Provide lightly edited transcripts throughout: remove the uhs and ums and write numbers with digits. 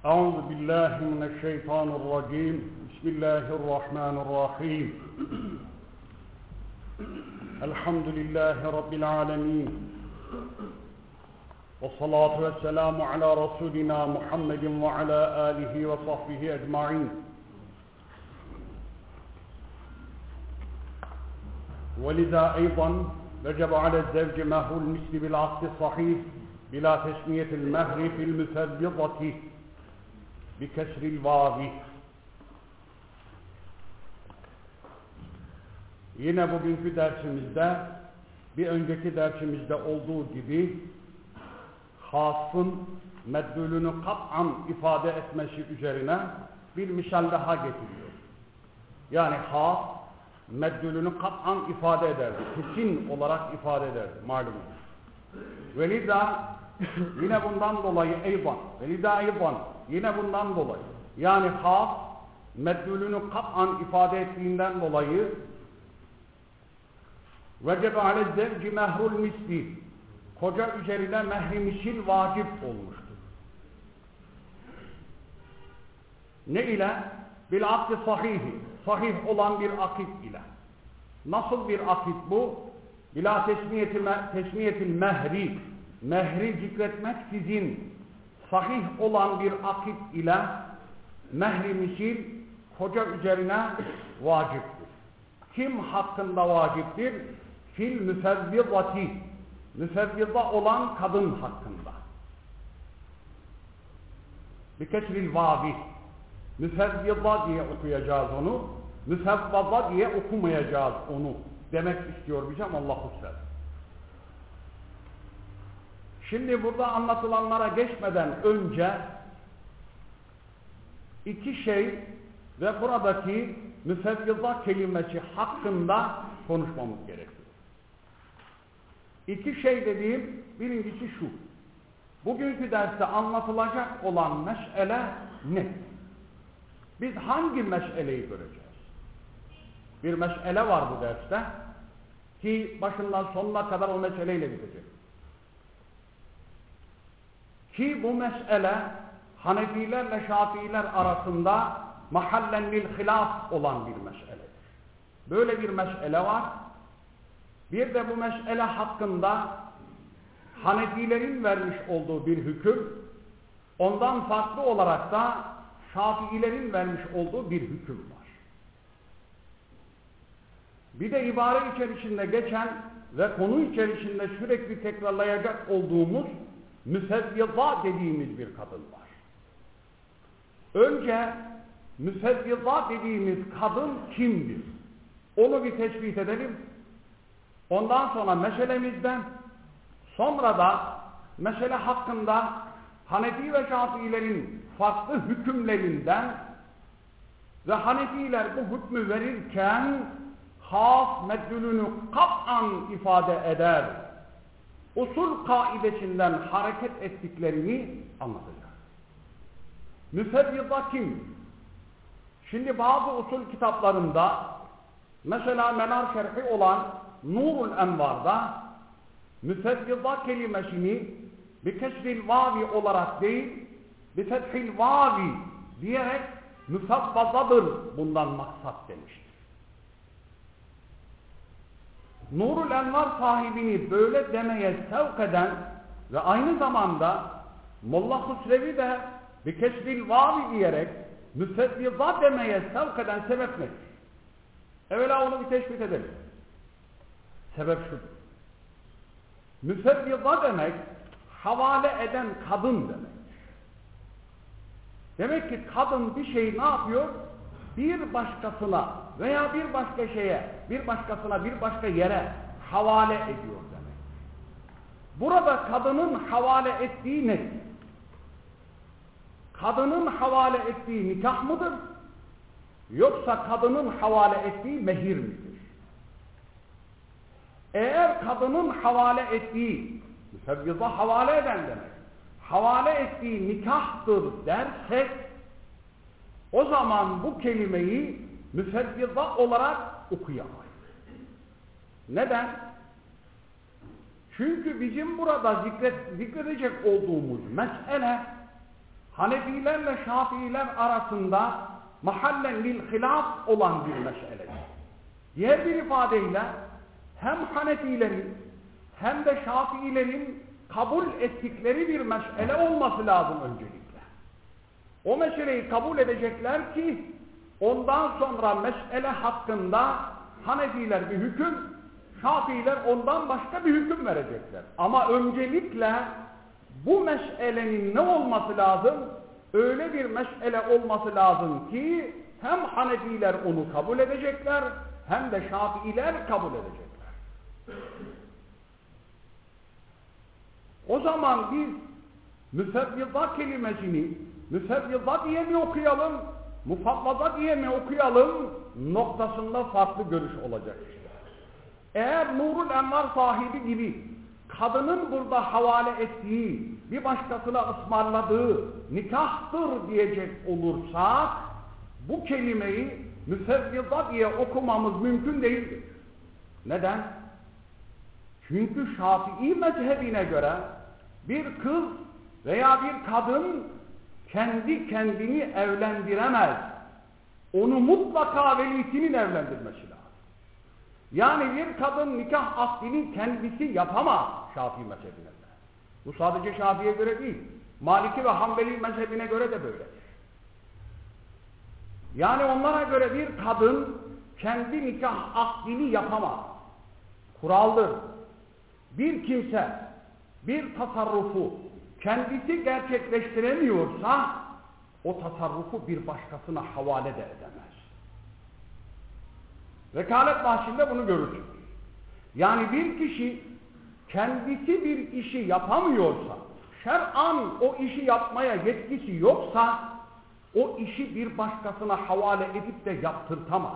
أعوذ بالله من الشيطان الرجيم بسم الله الرحمن الرحيم الحمد لله رب العالمين والصلاة والسلام على رسولنا محمد وعلى آله وصحبه أجمعين ولذا أيضا وجب على الزوج مهر المثل بالعقد الصحيح بلا تسمية المهر في المثبطة بكسر الواو. Yine bugünkü dersimizde bir önceki dersimizde olduğu gibi hasın meddülünü kat'an ifade etmesi üzerine bir misal daha getiriyor. Yani has meddülünü kat'an ifade ederdi. Kesin olarak ifade ederdi malumunuz. Velida yine bundan dolayı yine bundan dolayı yani has meddülünü kat'an ifade ettiğinden dolayı vecebe ale zevci mehrul misli koca üzerine mehri misil vacip olmuştur. Ne ile? Bil akdi sahihi, sahih olan bir akit ile. Nasıl bir akit bu? Bila tesmiyetil mehri, mehri zikretmeksizin sahih olan bir akit ile mehri misil koca üzerine vaciptir. Kim hakkında vaciptir? Fil müfevvizati, müfevviza olan kadın hakkında. Bir kesril vavi, müfevviza diye okuyacağız onu, müfevvaza diye okumayacağız onu demek istiyor bize Allah-u Teala. Şimdi burada anlatılanlara geçmeden önce iki şey ve buradaki müfevviza kelimesi hakkında konuşmamız gerekiyor. İki şey dediğim birincisi şu. Bugünkü derste anlatılacak olan mesele ne? Biz hangi meseleyi göreceğiz? Bir mesele var bu derste ki başından sonuna kadar o meseleyle bitecek. Ki bu mesele Hanefilerle Şafiiler arasında mahallen lil hilaf olan bir meseledir. Böyle bir mesele var. Bir de bu mesele hakkında Hanefilerin vermiş olduğu bir hüküm, ondan farklı olarak da Şafiilerin vermiş olduğu bir hüküm var. Bir de ibare içerisinde geçen ve konu içerisinde sürekli tekrarlayacak olduğumuz müfevviza dediğimiz bir kadın var. Önce müfevviza dediğimiz kadın kimdir? Onu bir tespit edelim. Ondan sonra meselemizden, sonra da mesele hakkında Hanefi ve Şafiilerin farklı hükümlerinden ve Hanefiler bu hükmü verirken has meddülünü kat'an ifade eder. Usul kaidesinden hareket ettiklerini anlatacak. Müfevviza kim? Şimdi bazı usul kitaplarında mesela Menar şerhi olan Nurul Envar'da müfevviza kelimesini bir kesril vavi olarak değil bir fethil vavi diyerek müfevvazadır bundan maksat demiştir. Nurul Envar sahibini böyle demeye sevk eden ve aynı zamanda Molla Husrevi de bir kesril vavi diyerek müfevviza demeye sevk eden sebep nedir? Evvela onu bir tespit edelim. Sebep şudur. Müfevviza demek havale eden kadın demektir. Demek ki kadın bir şeyi ne yapıyor? Bir başkasına veya bir başka şeye, bir başkasına, bir başka yere havale ediyor demek. Burada kadının havale ettiği nedir? Kadının havale ettiği nikah mıdır? Yoksa kadının havale ettiği mehir midir? Eğer kadının havale ettiği, müfevviza havale eden demek, havale ettiği nikahtır dersek, o zaman bu kelimeyi müfevviza olarak okuyamayız. Neden? Çünkü bizim burada zikredecek olduğumuz mesele Hanefilerle Şafiiler arasında mahallen lil hilaf olan bir mesele. Diğer bir ifadeyle hem Hanefilerin hem de Şafiilerin kabul ettikleri bir mesele olması lazım öncelikle. O meseleyi kabul edecekler ki ondan sonra mesele hakkında Hanefiler bir hüküm, Şafiiler ondan başka bir hüküm verecekler. Ama öncelikle bu meselenin ne olması lazım? Öyle bir mesele olması lazım ki hem Hanefiler onu kabul edecekler hem de Şafiiler kabul edecekler. O zaman biz müfevvida kelimesini müfevvida diye mi okuyalım, mufavvada diye mi okuyalım noktasında farklı görüş olacak işte. Eğer Nurul Envar sahibi gibi kadının burada havale ettiği, bir başkasına ısmarladığı nikahtır diyecek olursak, bu kelimeyi müfevvida diye okumamız mümkün değildir. Neden? Çünkü Şafii mezhebine göre bir kız veya bir kadın kendi kendini evlendiremez. Onu mutlaka velisinin evlendirmesi lazım. Yani bir kadın nikah akdini kendisi yapamaz Şafii mezhebine göre. Bu sadece Şafii'ye göre değil. Maliki ve Hanbeli mezhebine göre de böyledir. Yani onlara göre bir kadın kendi nikah akdini yapamaz. Kuraldır. Bir kimse bir tasarrufu kendisi gerçekleştiremiyorsa o tasarrufu bir başkasına havale de edemez. Vekalet bahsinde bunu görürsünüz. Yani bir kişi kendisi bir işi yapamıyorsa, şer'an o işi yapmaya yetkisi yoksa, o işi bir başkasına havale edip de yaptırtamaz.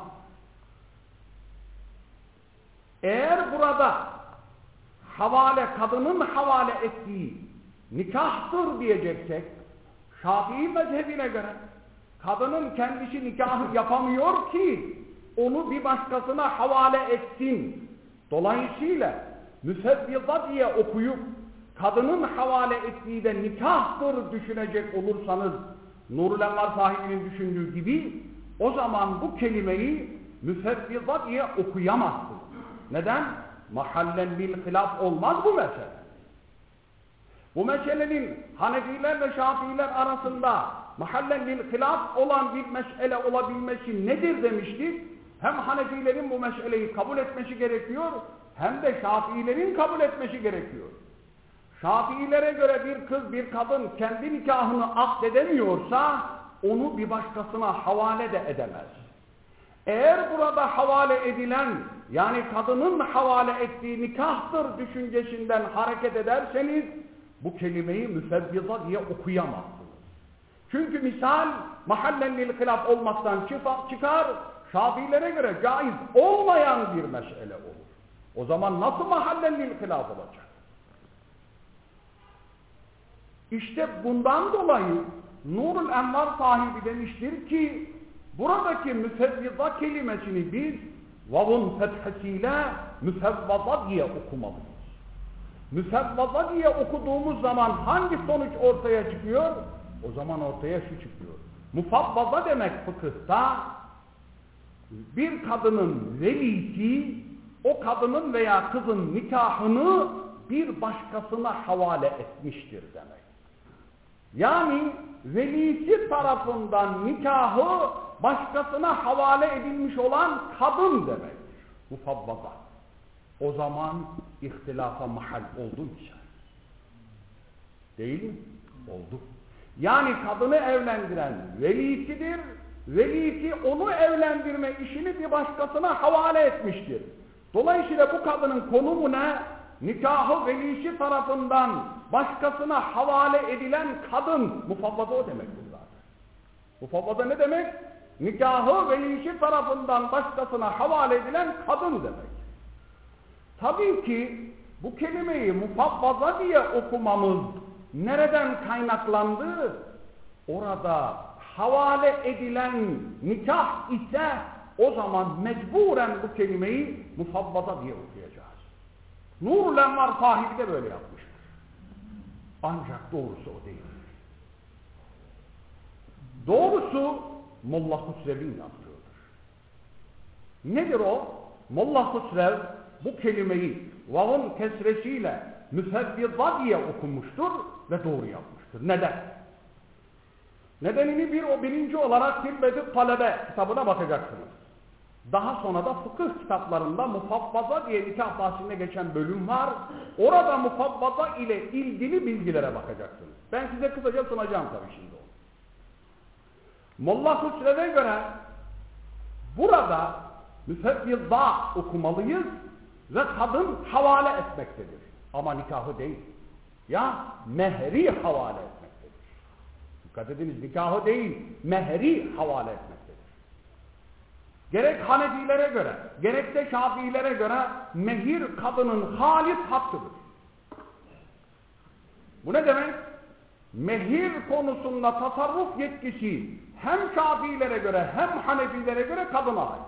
Eğer burada havale, kadının havale ettiği nikahtır diyeceksek, Şafii mezhebine göre kadının kendisi nikahı yapamıyor ki onu bir başkasına havale etsin. Dolayısıyla müfevvida diye okuyup kadının havale ettiği de nikahtır düşünecek olursanız Nurul Envar sahibinin düşündüğü gibi o zaman bu kelimeyi müfevvida diye okuyamazsınız. Neden? Mahallen bil hilaf olmaz bu mesele. Bu meselenin Hanefiler ve Şafiiler arasında mahallen bil hilaf olan bir mesele olabilmesi nedir demiştik? Hem Hanefilerin bu meseleyi kabul etmesi gerekiyor, hem de Şafiilerin kabul etmesi gerekiyor. Şafiilere göre bir kız, bir kadın kendi nikahını akdedemiyorsa onu bir başkasına havale de edemez. Eğer burada havale edilen, yani kadının havale ettiği nikahtır düşüncesinden hareket ederseniz bu kelimeyi müfevvida diye okuyamazsınız. Çünkü misal mahallen lil hilaf olmaktan çıkar, Şafiilere göre caiz olmayan bir mesele olur. O zaman nasıl mahallen lil hilaf olacak? İşte bundan dolayı Nurul Envar sahibi demiştir ki buradaki müfevvida kelimesini biz vavun fethesiyle müfevvada diye okumalıyız. Müfevvada diye okuduğumuz zaman hangi sonuç ortaya çıkıyor? O zaman ortaya şu çıkıyor. Mufavvada demek fıkıhta bir kadının velisi o kadının veya kızın nikahını bir başkasına havale etmiştir demek. Yani velisi tarafından nikahı başkasına havale edilmiş olan kadın demektir. Mufavvada. O zaman ihtilafa mahal oldu mu? Değil mi? Oldu. Yani kadını evlendiren velisidir. Velisi onu evlendirme işini bir başkasına havale etmiştir. Dolayısıyla bu kadının konumu ne? Nikahı velisi tarafından başkasına havale edilen kadın. Mufavvada o demektir zaten. Mufavvada ne demek? Nikahı velisi tarafından başkasına havale edilen kadın demek. Tabii ki bu kelimeyi mufavvada diye okumamız nereden kaynaklandı? Orada havale edilen nikah ise o zaman mecburen bu kelimeyi mufavvada diye okuyacağız. Nurul Envar sahibi de böyle yapmıştır. Ancak doğrusu o değil. Doğrusu Molla Husrev'in yaptığıdır. Nedir o? Molla Husrev bu kelimeyi vavun kesresiyle müfevvida diye okumuştur ve doğru yapmıştır. Neden? Nedenini birinci olarak Tilbet-i Talebe kitabına bakacaksınız. Daha sonra da fıkıh kitaplarında mufavvaza diye nikah bahsinde geçen bölüm var. Orada mufavvaza ile ilgili bilgilere bakacaksınız. Ben size kısaca sunacağım tabii şimdi onu. Molla Husrev'e göre burada müfevvida okumalıyız ve kadın havale etmektedir. Ama nikahı değil. Ya mehri havale etmektedir. Dikkat ediniz, nikahı değil, mehri havale etmektedir. Gerek Hanefilere göre, gerekse Şafiilere göre mehir kadının halis hakkıdır. Bu ne demek? Mehir konusunda tasarruf yetkisi hem Şafiilere göre hem Hanefilere göre kadına ait.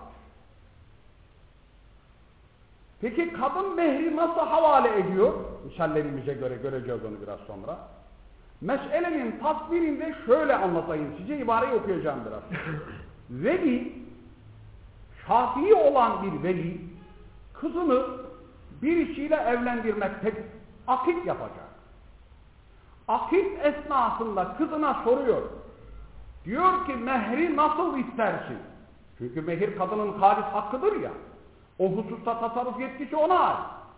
Peki kadın mehri nasıl havale ediyor? Misallerimize göre göreceğiz onu biraz sonra. Meselenin tasvirinde şöyle anlatayım size, ibareyi okuyacağım biraz. Veli, Şafii olan bir veli, kızını birisiyle evlendirmektedir. Akit yapacak. Akit esnasında kızına soruyor. Diyor ki mehri nasıl istersin? Çünkü mehir kadının halis hakkıdır ya. O hususta tasarruf yetkisi ona ait.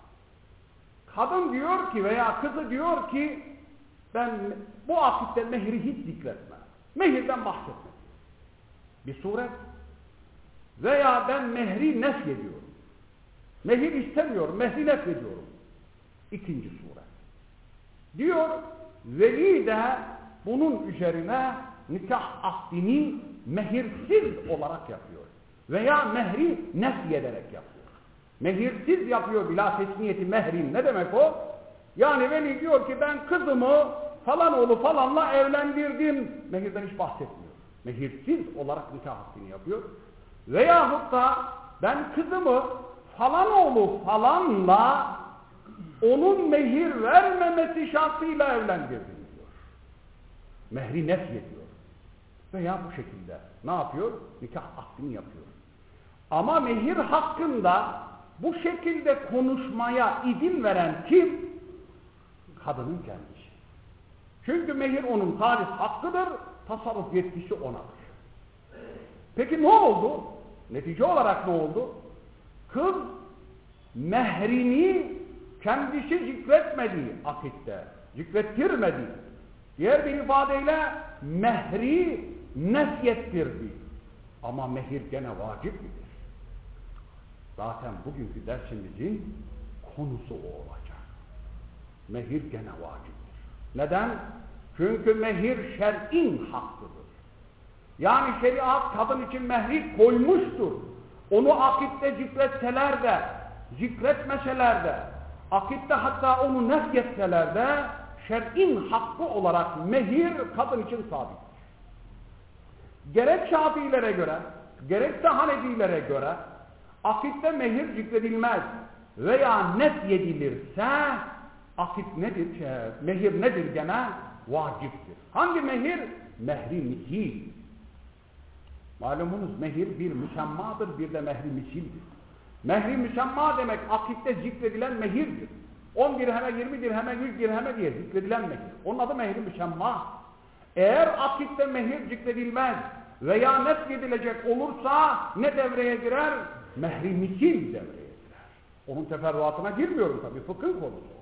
Kadın diyor ki veya kızı diyor ki ben bu akitte mehri hiç zikretmem. Mehirden bahsetmem. Bir suret. Veya ben mehri nefyediyorum. Mehir istemiyorum, mehri nefyediyorum. İkinci suret. Diyor, veli de bunun üzerine nikah akdini mehirsiz olarak yapıyor. Veya mehri nefyederek yapıyor. Mehirsiz yapıyor bila tesniyeti mehrin. Ne demek o? Yani veli diyor ki ben kızımı falan oğlu falanla evlendirdim. Mehirden hiç bahsetmiyor. Mehirsiz olarak nikah akdini yapıyor. Veyahut da ben kızımı falan oğlu falanla onun mehir vermemesi şartıyla evlendirdim diyor. Mehri nefyediyor. Veya bu şekilde ne yapıyor? Nikah akdini yapıyor. Ama mehir hakkında bu şekilde konuşmaya izin veren kim? Kadının kendisi. Çünkü mehir onun halis hakkıdır, tasarruf yetkisi onadır. Peki ne oldu? Netice olarak ne oldu? Kız mehrini kendisi zikretmedi akitte, zikrettirmedi. Diğer bir ifadeyle mehri nefyettirdi. Ama mehir gene vacip midir? Zaten bugünkü dersimizin konusu o olacak. Mehir gene vaciptir. Neden? Çünkü mehir şer'in hakkıdır. Yani şeriat kadın için mehri koymuştur. Onu akitte zikretseler de, zikretmeseler de, akitte hatta onu nefyetseler de şer'in hakkı olarak mehir kadın için sabittir. Gerek Şafiilere göre, gerekse Hanefilere göre akitte mehir zikredilmez veya nefyedilirse akit nedir? Mehir nedir gene? Vaciptir. Hangi mehir? Mehri misil. Malumunuz mehir bir müsemmadır, bir de mehri misildir. Mehri müsemma demek akitte zikredilen mehirdir. 10 dirheme, 20 dirheme, 100 dirheme diye zikredilen mehir. Onun adı mehri müsemma. Eğer akitte mehir zikredilmez veya nefyedilecek olursa ne devreye girer? Mehri misil devreye girer. Onun teferruatına girmiyorum tabii, fıkıh konusu.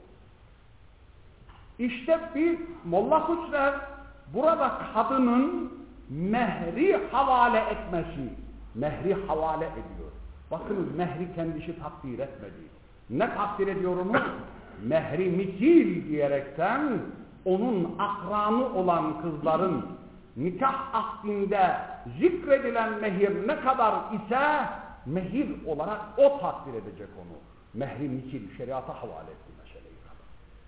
İşte bir Molla Husrev burada kadının mehri havale etmesi, mehri havale ediyor. Bakınız mehri kendisi takdir etmedi. Ne takdir ediyor onu? Mehri misil diyerekten onun akranı olan kızların nikah akdinde zikredilen mehir ne kadar ise mehir olarak o takdir edecek onu. Mehri misil şeriata havale etti meseleyi kadın.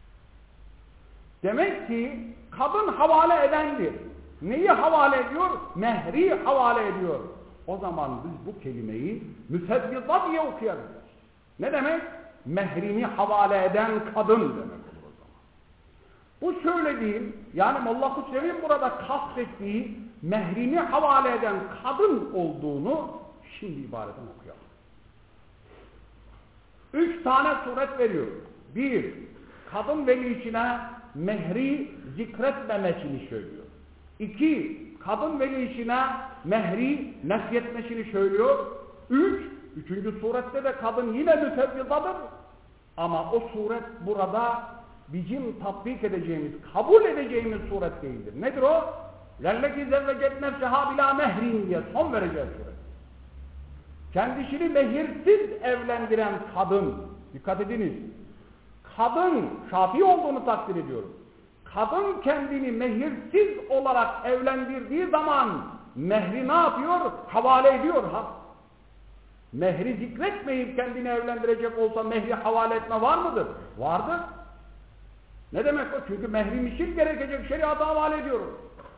Demek ki kadın havale edendir. Neyi havale ediyor? Mehri havale ediyor. O zaman biz bu kelimeyi müfevvida diye okuyabiliriz. Ne demek? Mehrini havale eden kadın demek olur o zaman. Bu söylediğim, yani Molla Husrev'in burada kastettiği mehrini havale eden kadın olduğunu şimdi ibareden okuyalım. 3 tane suret veriyor. 1. Kadın velisine mehri zikretmemesini söylüyor. 2. Kadın velisine mehri nefyetmesini söylüyor. 3. surette de kadın yine müfevvidadır. Ama o suret burada bizim tatbik edeceğimiz, kabul edeceğimiz suret değildir. Nedir o? لَلَّكِ زَوَّجَتْ نَفْسَهَا بِلَا مَهْرٍ diye son vereceğiz suret. Kendisini mehirsiz evlendiren kadın, dikkat ediniz, kadın, Şafii olduğunu takdir ediyorum. Kadın kendini mehirsiz olarak evlendirdiği zaman mehri ne yapıyor? Havale ediyor ha. Mehri zikretmeyip kendini evlendirecek olsa mehri havale etme var mıdır? Vardır. Ne demek o? Çünkü mehri mişil gerekecek, şeriata havale ediyorum.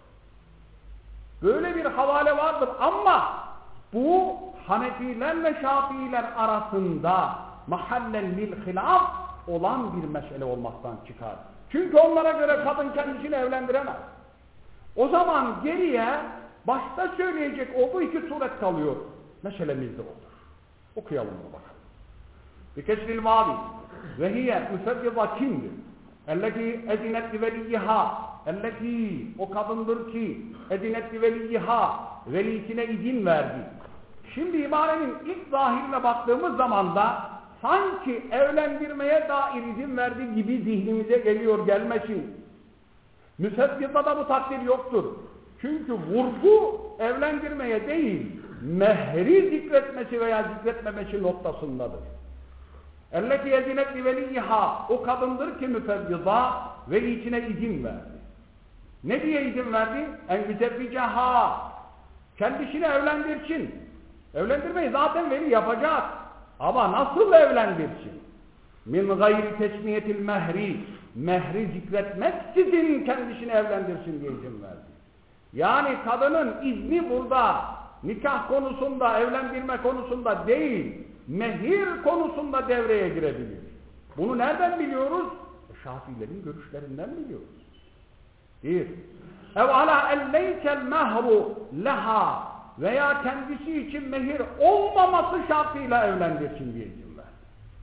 Böyle bir havale vardır ama bu Hanefilerle Şafiiler arasında mahallen lil hilaf olan bir mesele olmaktan çıkar. Çünkü onlara göre kadın kendisini evlendiremez. O zaman geriye başta söyleyecek olduğu 2 suret kalıyor. Meselemizde olur. Okuyalım bunu bakalım. Bikeşril vavi ve hiye müfevvida kimdir? Elleki edinet li veliyyiha, elleki o kadındır ki edinet li veliyyiha, velisine izin verdi. Şimdi ibarenin ilk zahirine baktığımız zaman da sanki evlendirmeye dair izin verdiği gibi zihnimize geliyor, gelmesin. Müfevvida da bu takdir yoktur. Çünkü vurgu evlendirmeye değil, mehri zikretmesi veya zikretmemesi noktasındadır. اَلَّتِي يَزِنَتْ لِوَلِيِّهَا o kadındır ki müfevvida velisine izin verdi. Ne diye izin verdi? اَنْgüzevviceha kendisini evlendirsin. Evlendirmeyi zaten veli yapacak. Ama nasıl evlendirsin? مِنْ غَيْرِ تَسْمِيَةِ الْمَهْرِ mehri zikretmeksizin kendisini evlendirsin diye izin verdi. Yani kadının izni burada nikah konusunda, evlendirme konusunda değil, mehir konusunda devreye girebilir. Bunu nereden biliyoruz? Şafiilerin görüşlerinden biliyoruz. 1. اَوْ عَلَى اَلَّيْكَ الْمَهْرُ لَهَا veya kendisi için mehir olmaması şartıyla evlendirsin diye izin verdi.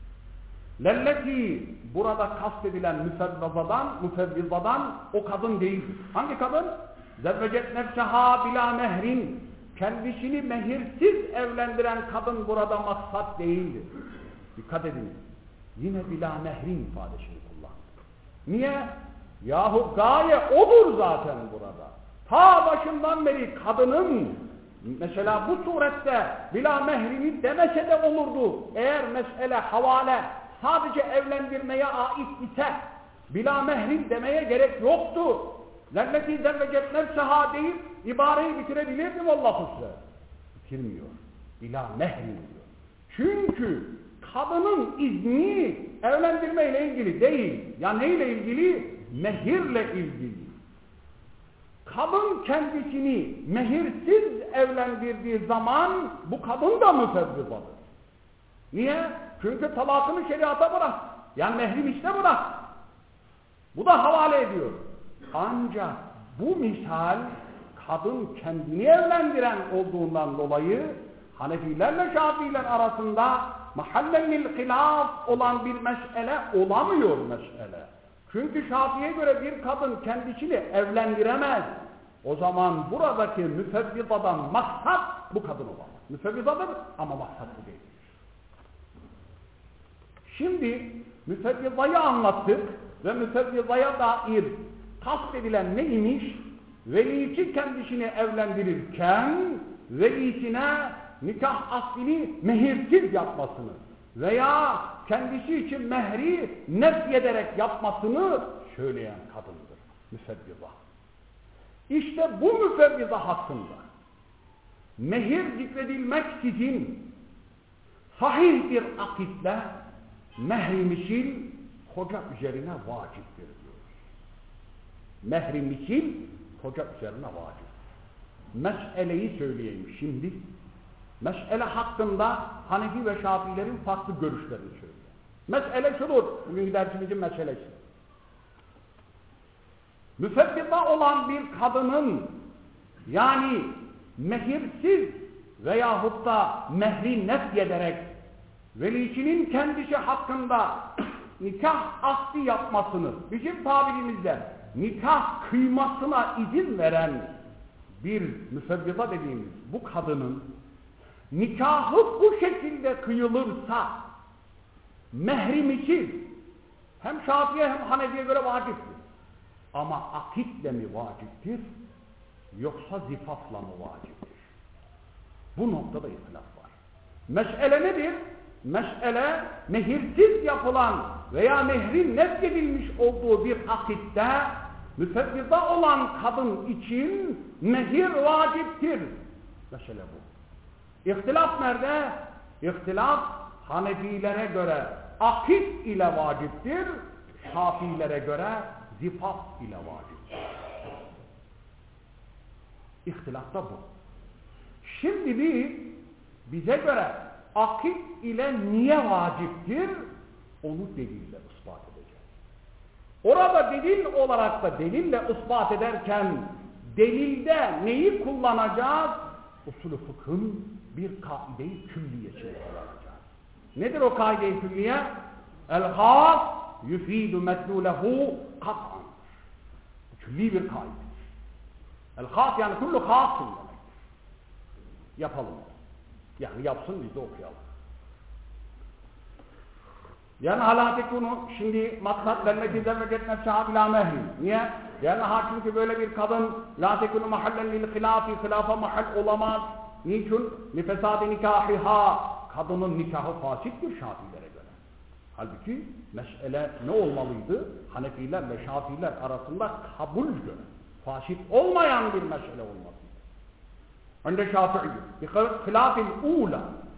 Lelleti burada kastedilen müfevvidadan o kadın değildir. Hangi kadın? Zevvecet nefseha bila mehrin kendisini mehirsiz evlendiren kadın burada maksat değildir. Dikkat edin. Yine bila mehrin ifadesini kullandı. Niye? Yahu gaye odur zaten burada. Ta başından beri kadının mesela bu surette bila mehrini demese de olurdu. Eğer mesele havale sadece evlendirmeye ait ise bila mehrin demeye gerek yoktu. Lelleti zevvecet nefseha deyip ibareyi bitirebilirdim Allahu size. Bitirmiyor. Bila mehrin diyor. Çünkü kadının izni evlendirmeyle ilgili değil. Ya neyle ilgili? Mehirle ilgili. Kadın kendisini mehirsiz evlendirdiği zaman bu kadın da müfevvidadır. Niye? Çünkü talakını şeriata bırak. Yani mehrim işte bırak. Bu da havale ediyor. Ancak bu misal kadın kendini evlendiren olduğundan dolayı Hanefilerle Şafiiler arasında mahallennil hilaf olan bir mesele olamıyor mesele. Çünkü Şafii'ye göre bir kadın kendisini evlendiremez. O zaman buradaki müfevvidadan maksat bu kadın olamaz. Müfevvidadır ama maksat bu değil. Şimdi müfevvidayı anlattık ve müfevvidaya dair kastedilen neymiş? Velisi kendisini evlendirirken velisine nikah aslini mehirsiz yapmasını veya kendisi için mehri nefyederek yapmasını söyleyen kadındır. Müfevvida. İşte bu müfevvida hakkında mehir zikredilmeksizin sahih bir akitle mehri-mişil koca üzerine vaciptir diyoruz. Mehri-mişil koca üzerine vacip. Meseleyi söyleyeyim şimdi. Mesele hakkında Hanefi ve Şafiilerin farklı görüşlerini söylüyor. Mesele şudur, bugün dersimizin meselesi. Müfevvida olan bir kadının Yani mehirsiz veyahut da mehri nefyederek velicinin kendisi hakkında nikah akdi yapmasını, bizim tabirimizde nikah kıymasına izin veren bir müfevvida dediğimiz bu kadının nikahı bu şekilde kıyılırsa mehrimiçiz. Hem Şafii'ye hem Hanefi'ye göre vaciptir. Ama akitle mi vaciptir yoksa zifafla mı vaciptir? Bu noktada ihtilaf var. Mesele nedir? Mesele mehirsiz yapılan veya mehrin nefyedilmiş olduğu bir akitte müfevvida olan kadın için mehir vaciptir. Mesele bu. İhtilaf nerede? İhtilaf Hanefilere göre akit ile vaciptir, Şafilere göre zifaf ile vaciptir. İhtilaf da bu. Şimdi bize göre akit ile niye vaciptir? Onu delille ispat edeceğiz. Orada delil olarak da delille ispat ederken delilde neyi kullanacağız? Usulü fıkhın bir kaide-i külliyesini kullanacağız. Nedir o kaide-i külliye? El-hâs yufidu medlûlehu kat'an. Külli bir kaide. El-hâs yani kullu hâsın demektir. Yapalım. Yani yapsın biz de okuyalım. Yani halâ tekûnû şimdi maksat vermek zevvet nefsâ bilâ mehrin. Niye? Yani çünkü böyle bir kadın lâ tekûnû mahallen lil hilâfi, hilafa mahal olamaz. Niçin? Nifesâd-i nikâhihâ. Kadının nikahı fasittir Şafilere göre. Halbuki mesele ne olmalıydı? Hanefilerle Şafiler arasında kabul göre. Fasit olmayan bir mesele olmalıydı. Önde Şafii'dir. Bir hilâfil ûlâ.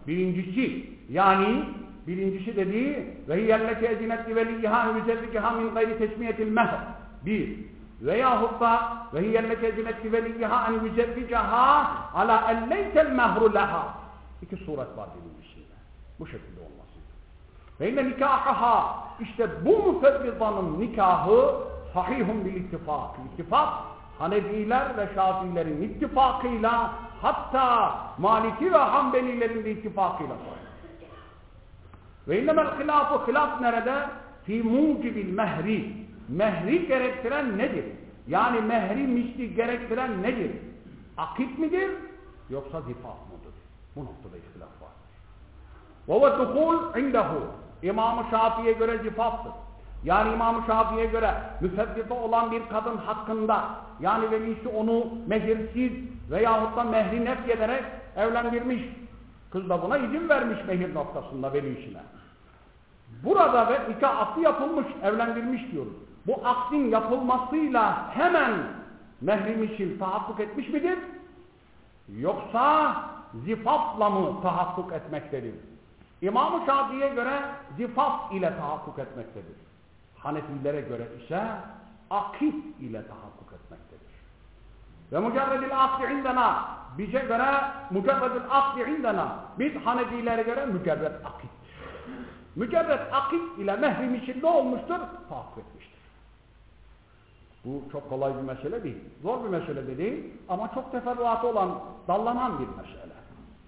Birincisi dediği ve hiyelleke ezinet veliyha müzevviciha min gayri tesmiyetil mehr. Bir. Veyahut da ve hiyelleke ezinet veliyha en müzevviciha ala elleytel mehru leha. İki suret var birincisinde. Bu şekilde olması. Ve inne nikahaha işte bu müfevvidanın nikahı sahihun bil ittifak. İttifak Hanefiler ve Şafiilerin ittifakıyla hatta Maliki ve Hanbelilerin de ittifakıyla sahih. Ve innemel hilâfu hilâf nerede? Fî mucibil mehri. Mehri gerektiren nedir? Yani mehri misli gerektiren nedir? Akit midir? Yoksa zifaf mıdır? Bu noktada ihtilaf var. وَوَ دُخُولْ عِنْدَهُ İmam-ı Şafii'ye göre zifaftır. Yani İmam-ı Şafii'ye göre müfevvida olan bir kadın hakkında yani velisi onu mehirsiz veyahut da mehri nefyederek evlendirmiş. Kız da buna izin vermiş mehir noktasında velisine. Burada ve nikah akdi yapılmış, evlendirmiş diyoruz. Bu akdin yapılmasıyla hemen mehrimişin tahakkuk etmiş midir? Yoksa zifafla mı tahakkuk etmektedir? İmam-ı Şafii'ye göre zifaf ile tahakkuk etmektedir. Hanefilere göre ise akit ile tahakkuk etmektedir. Ve mücerredil akdi indena bize göre mücerredil akdi indena biz Hanefilere göre mücerred akit. Mücerred akit ile mehrim için ne olmuştur? Tahakkuk etmiştir. Bu çok kolay bir mesele değil. Zor bir mesele de değil ama çok teferruatı olan, dallanan bir mesele.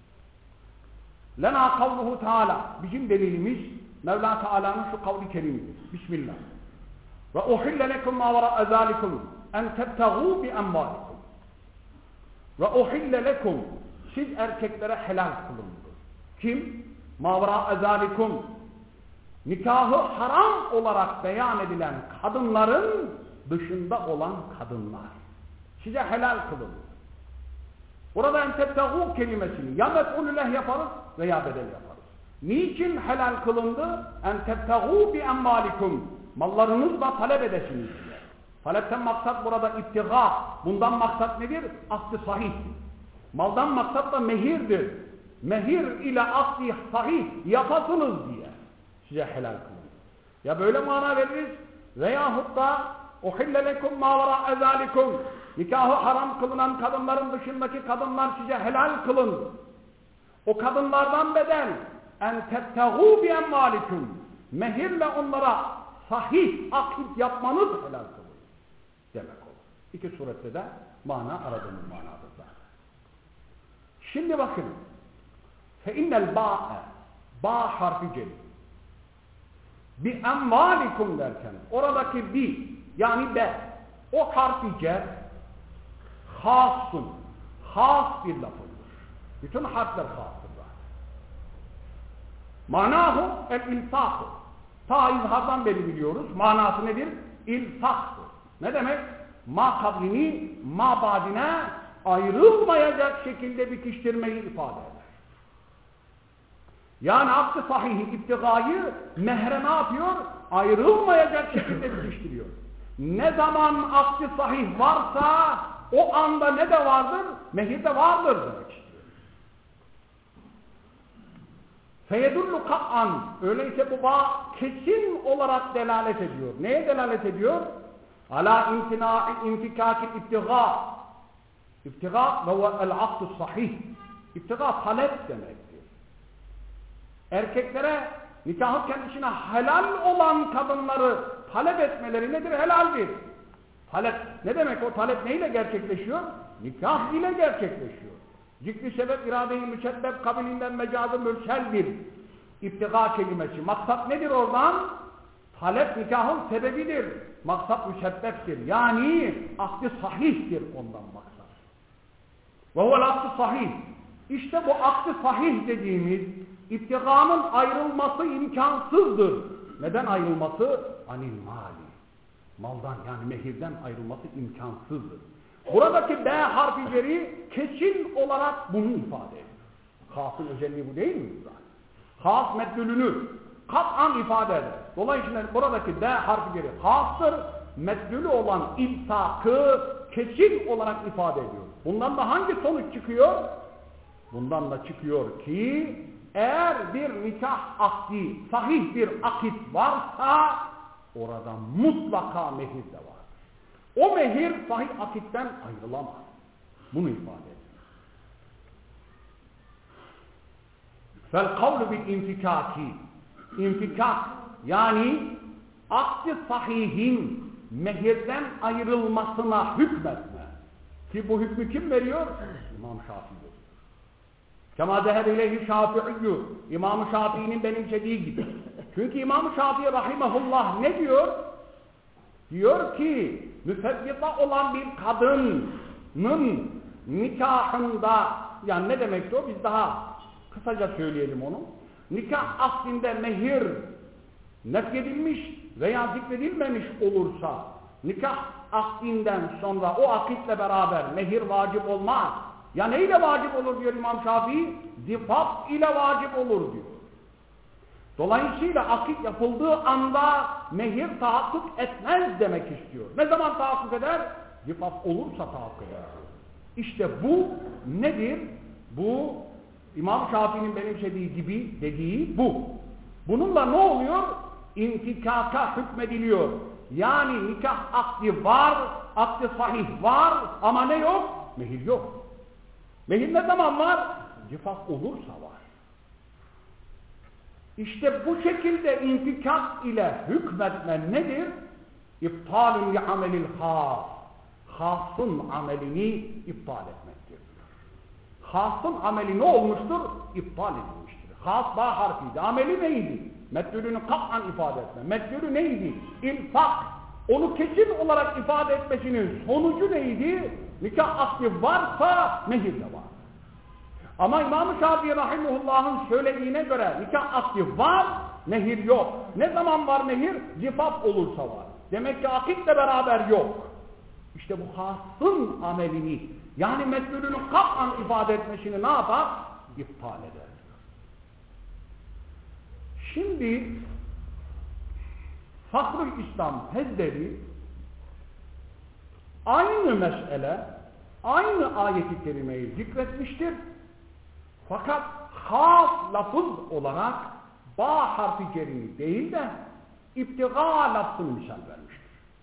Lena kavluhu Teala bizim delilimiz Mevla Teala'nın şu kavli kerimidir. Bismillah. Ve uhille lekum ma vera'a zalikum en tebtagû bi emvalikum. Ve uhille lekum siz erkeklere helal kılındı. Kim? Ma vera'a zalikum nikahı haram olarak beyan edilen kadınların dışında olan kadınlar. Size helal kılındı. Orada en tebtagû kelimesini ya mef'ulü yaparız veya bedel yaparız. Niçin helal kılındı? En tebtagû bi emmâlikum. Mallarınızla talep edesiniz diye. Talepten maksat burada iptiga. Bundan maksat nedir? Akd-ı sahih. Maldan maksat da mehirdir. Mehir ile akd-ı sahih yapasınız diye. Size helal kılındı. Ya böyle mana veririz veyahut da uhille lekum ma vera'a zalikum. Nikahı haram kılınan kadınların dışındaki kadınlar size helal kılındı. O kadınlardan bedel en tebtagû bi emmâlikum. Mehirle onlara sahih akit yapmanız helal kılındı. Demek olur. İki surette de mana aradığımız manadır zaten. Şimdi bakın. فَاِنَّ الْبَاءَ Ba harfi gelir. Bi emvalikum derken oradaki bi yani be o harfi cer hasun. Has bir lafızdır. Bütün harfler hastır zaten. Manahu el-ilsâhu. Ta izhardan beri biliyoruz. Manası nedir? İlsaktır. Ne demek? Ma kablini ma badine ayrılmayacak şekilde bitiştirmeyi ifade eder. Yani akd-ı sahihi iptigayı mehre ne yapıyor? Ayrılmayacak şekilde bitiştiriyor. Ne zaman akd-ı sahih varsa o anda ne de vardır? Mehir de vardır demek istiyor. Feyedullu kat'an. Öyleyse bu bağ kesin olarak delalet ediyor. Neye delalet ediyor? Ala imtina'i infikâkil iptigâ. İptigâ ve el akd-ı sahih. İptigâ talep demektir. Erkeklere nikahı kendisine helal olan kadınları talep etmeleri nedir? Helaldir. Talep ne demek? O talep neyle gerçekleşiyor? Nikah ile gerçekleşiyor. Zikri sebep irade-i müsebbep kabilinden mecazı mürseldir. İptiga kelimesi. Maksat nedir oradan? Talep nikahın sebebidir. Maksat müsebbeptir. Yani akd-ı sahihtir ondan maksat. Ve huvel akd-ı sahih. İşte bu akd-ı sahih dediğimiz İptiganın ayrılması imkansızdır. Neden ayrılması? Anil mali. Maldan yani mehirden ayrılması imkansızdır. Buradaki B harfi ceri kesin olarak bunu ifade ediyor. Has'ın özelliği bu değil mi? Has meddülünü kat'an ifade eder. Dolayısıyla buradaki B harfi ceri has'tır. Meddülü olan imsakı kesin olarak ifade ediyor. Bundan da hangi sonuç çıkıyor? Bundan da çıkıyor ki eğer bir nikah akdi, sahih bir akit varsa orada mutlaka mehir de var. O mehir sahih akitten ayrılamaz. Bunu ifade ediyor. Fel kavlu bil infikaki. İnfikak yani akdi sahihin mehirden ayrılmasına hükmetme. Ki bu hükmü kim veriyor? İmam Şafii. Kema zehebe ileyhi Şafi'iyyü. İmam-ı Şafii'nin benimsediği gibi. Çünkü İmam-ı Şafii rahimehullah ne diyor? Diyor ki müfeddita olan bir kadının nikahında, yani ne demekti o? Biz daha kısaca söyleyelim onu. Nikah aslinde mehir nefyedilmiş veya zikredilmemiş olursa nikah akdinden sonra o akitle beraber mehir vacip olmaz. Ya neyle vacip olur diyor İmam Şafii? Zifaf ile vacip olur diyor. Dolayısıyla akit yapıldığı anda mehir tahakkuk etmez demek istiyor. Ne zaman tahakkuk eder? Zifaf olursa tahakkuk eder. İşte bu nedir? Bu İmam Şafii'nin benimsediği gibi dediği bu. Bununla ne oluyor? İnfikaka hükmediliyor. Yani nikah akdi var, akdi sahih var ama ne yok? Mehir yok. Mehir ne zaman var? Zifaf olursa var. İşte bu şekilde infikak ile hükmetme nedir? İptalun li amelil has. Has'ın amelini iptal etmektir. Has'ın ameli ne olmuştur? İptal edilmiştir. Has ba harfiydi. Ameli neydi? Meddülünü kat'an ifade etme. Meddülü neydi? İnfak. Onu kesin olarak ifade etmesinin sonucu neydi? Nikah akdi varsa mehir de var. Ama İmam-ı Şafii rahimullah'ın söylediğine göre nikah akdi var, mehir yok. Ne zaman var mehir? Zifaf olursa var. Demek ki akitle beraber yok. İşte bu hasın amelini, yani meddülünü kat'an ifade etmesini ne yapar? İptal eder. Şimdi Fahrul İslam Hezdevi aynı mesele, aynı ayet-i kerimeyi zikretmiştir. Fakat has lafız olarak ba harfi cerimi değil de iptiga lafzını misal vermiştir.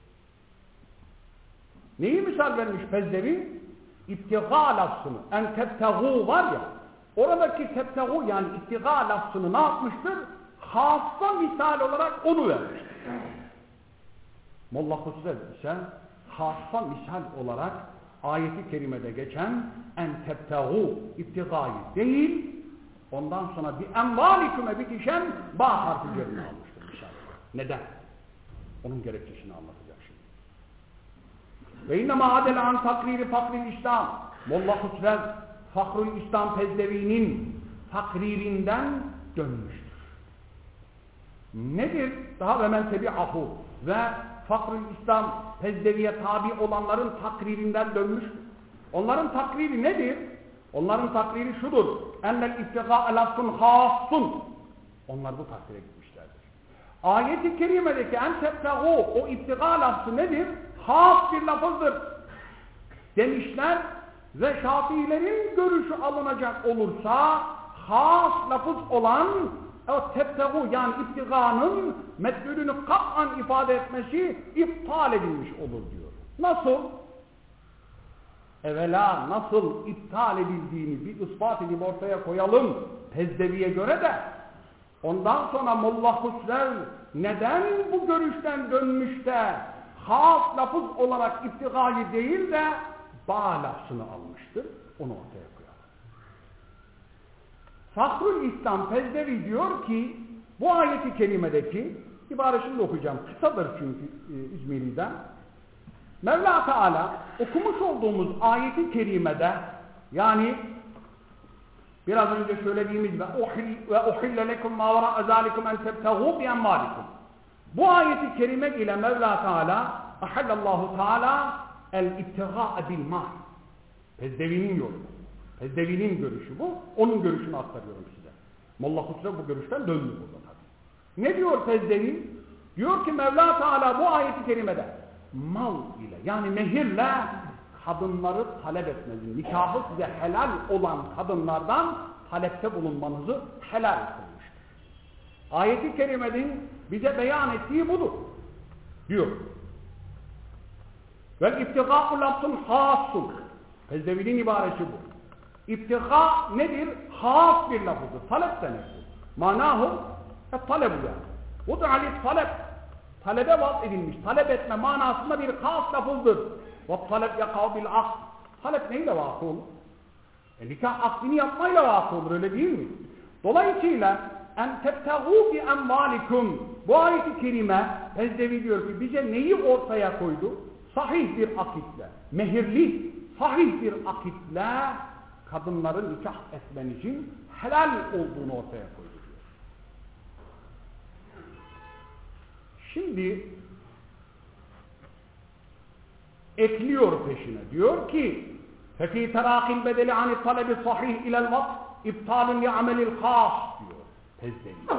Neyi misal vermiş Fezdevi? İptiga lafzını. En tebtegu var ya, oradaki tebtegu yani iptiga lafzını ne yapmıştır? Hassa misal olarak onu vermiştir. Molla Hüsrev ise hassa misal olarak ayeti kerimede geçen en tebtegu iptigayı değil, ondan sonra bir envaliküme bitişen ba harfi üzerine almıştır misal. Neden? Onun gerekçesini anlatacak şimdi. Ve innema adel an takriri fakril İslam. Molla Husrev Fakrul İslam Pezdevi'nin takririnden dönmüştür. Nedir? Daha ve men tebi'ahu ve Fakrul İslam Pezdevi'ye tabi olanların takririnden dönmüştür. Onların takriri nedir? Onların takriri şudur. Ennel iftiga lafzun hasun. Onlar bu takdire gitmişlerdir. Ayet-i kerimedeki en tebtegu o iftiga lafzı nedir? Has bir lafızdır demişler ve Şafiilerin görüşü alınacak olursa has lafız olan o tebtegu yani iftiganın metnülünü kat'an ifade etmesi iptal edilmiş olur diyor. Nasıl? Evvela nasıl iptal edildiğini bir ispat edip ortaya koyalım Pezdevi'ye göre de ondan sonra Molla Husrev neden bu görüşten dönmüş de has lafız olarak iftigayı değil de ba lafzını almıştır. Onu ortaya koyalım. Fakrul İslam Pezdevi diyor ki bu ayeti kerimedeki ibaresini de okuyacağım. Kısadır çünkü İzmiri'den. Mevla Teala okumuş olduğumuz ayeti kerimede yani biraz önce söylediğimiz ve uhille lekum ma vera'a zalikum en tebtegu bi emvalikum. Bu ayeti kerime ile Mevla Teala ahallallahu Teala el-ibtiga'a bil mal. Pezdevi'nin yolu. Pezdevi'nin görüşü bu. Onun görüşünü aktarıyorum size. Molla Husrev bu görüşten döndü burada tabii. Ne diyor Pezdevi? Diyor ki Mevla Teala bu ayeti kerimede mal ile yani mehirle kadınları talep etmenizi, nikahı size helal olan kadınlardan talepte bulunmanızı helal kılmıştır. Ayeti kerimenin bize beyan ettiği budur. Diyor. Vel iftigâ'u lafzun hâssun. Pezdevi'nin ibaresi bu. İftiga nedir? Has bir lafızdır. Talep demektir. Manahu talebu yani. Bu da halit talep. Talebe vaz edilmiş. Talep etme manasında bir has lafızdır. Ve talep yakav bil akd. Talep neyle vakı olur? Nikah akdini yapmayla vakı olur öyle değil mi? Dolayısıyla en tebtegu bi emvalikum. Bu ayet-i kerime Pezdevi diyor ki bize neyi ortaya koydu? Sahih bir akitle, mehirli, sahih bir akitle kadınların nikah etmenizin helal olduğunu ortaya koydu diyor. Şimdi ekliyor peşine. Diyor ki فَفِي تَرَاقِ الْبَدَلِ عَنِ الطَّلَبِ صَحِيهِ اِلَى الْوَقْتِ اِبْتَالٌ لِعَمَلِ الْخَاصِ diyor Pezdevi.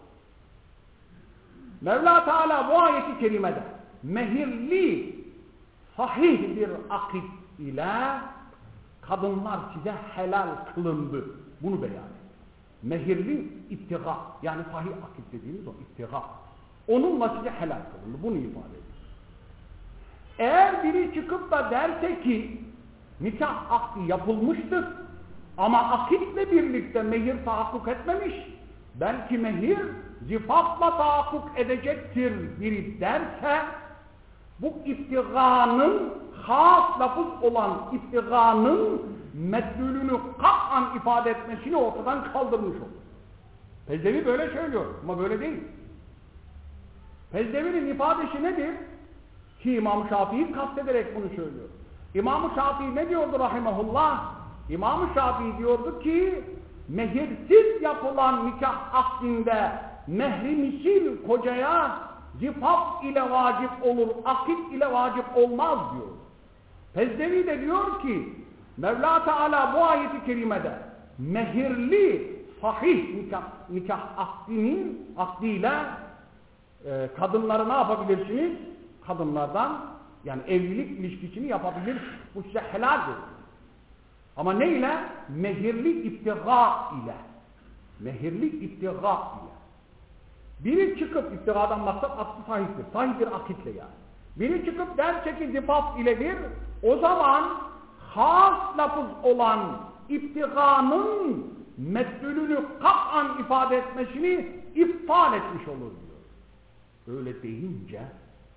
Mevla Teala bu ayeti kerimede mehirli sahih bir akit ile kadınlar size helal kılındı. Bunu beyan etti. Mehirli iptiga yani sahih akit dediğimiz o iptiga. Onunla size helal kılındı. Bunu ifade ediyor. Eğer biri çıkıp da derse ki nikah akdi yapılmıştır ama akitle birlikte mehir tahakkuk etmemiş, belki mehir zifafla tahakkuk edecektir biri derse bu iptiganın has lafız olan iptiganın medlülünü kat'an ifade etmesini ortadan kaldırmış olur. Pezdevi böyle söylüyor ama böyle değil. Pezdevi'nin ifadesi nedir? Ki İmam-ı Şafii kastederek bunu söylüyor. İmam-ı Şafii ne diyordu rahimahullah? İmam-ı Şafii diyordu ki mehirsiz yapılan nikah akdinde mehri misil kocaya zifaf ile vacip olur, akit ile vacip olmaz diyor. Pezdevi de diyor ki Mevla Teala bu ayeti kerimede mehirli sahih nikah akdiyle kadınları ne yapabilirsiniz? Kadınlardan yani evlilik ilişkisini yapabilir. Bu size helaldir. Ama ne ile? Mehirli iptiga ile. Mehirli iptiga ile. Biri çıkıp iptigadan maksat aklı sahiptir. Sahih bir akitle yani. Biri çıkıp derse ki zifaf iledir. O zaman has lafız olan iptiganın metnülünü kat'an ifade etmesini iptal etmiş olur diyor. Öyle deyince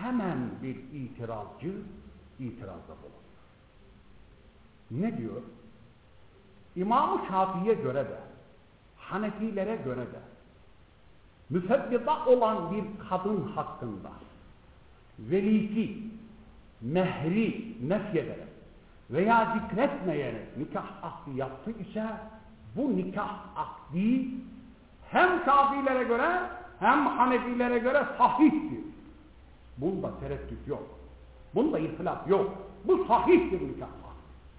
hemen bir itirazcı itirazda bulunur. Ne diyor? İmam-ı Şafii'ye göre de, Hanefilere göre de, müfebbita olan bir kadın hakkında velisi, mehri nefyederek veya zikretmeyerek nikah akdi yaptı ise bu nikah akdi hem Şafilere göre hem Hanefilere göre sahihtir. Bunda tereddüt yok. Bunda ihtilaf yok. Bu sahihtir nikah akdi.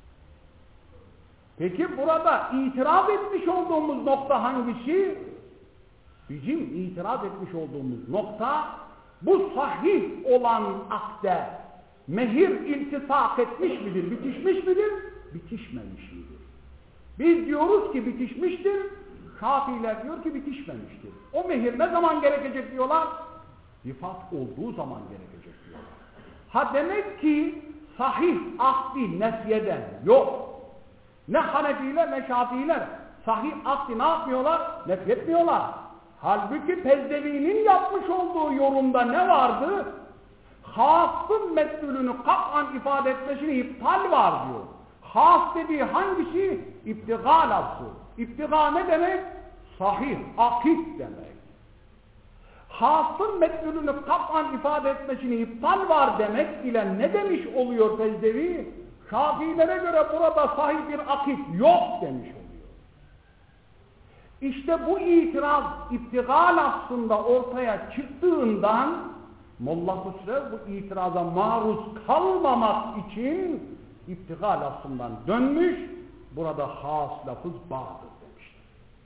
Peki burada itiraz etmiş olduğumuz nokta hangisi? Bizim itiraz etmiş olduğumuz nokta bu sahih olan akde mehir iltisak etmiş midir, bitişmiş midir, bitişmemiş midir? Biz diyoruz ki bitişmiştir, Şafiiler diyor ki bitişmemiştir. O mehir ne zaman gerekecek diyorlar? Vefat olduğu zaman gerekecek diyorlar. Ha demek ki sahih akdi nefyeden yok. Ne Hanefiler ne Şafiiler sahih akdi ne yapmıyorlar? Nefyetmiyorlar. Halbuki Pezdevi'nin yapmış olduğu yorumda ne vardı? Has'ın mesulünü kat'an ifade etmesini iptal var diyor. Has dediği hangisi? İptiga lafzı. İptiga ne demek? Sahih, akit demek. Has'ın mesulünü kat'an ifade etmesini iptal var demek ile ne demiş oluyor Pezdevi? Şafilere göre burada sahih bir akit yok demiş oluyor. İşte bu itiraz iptiga lafzında ortaya çıktığından Molla Hüsrev bu itiraza maruz kalmamak için iptiga lafzından dönmüş, burada has lafız bağdır demiştir.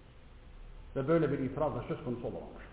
Ve böyle bir itirazla söz konusu olamamıştır.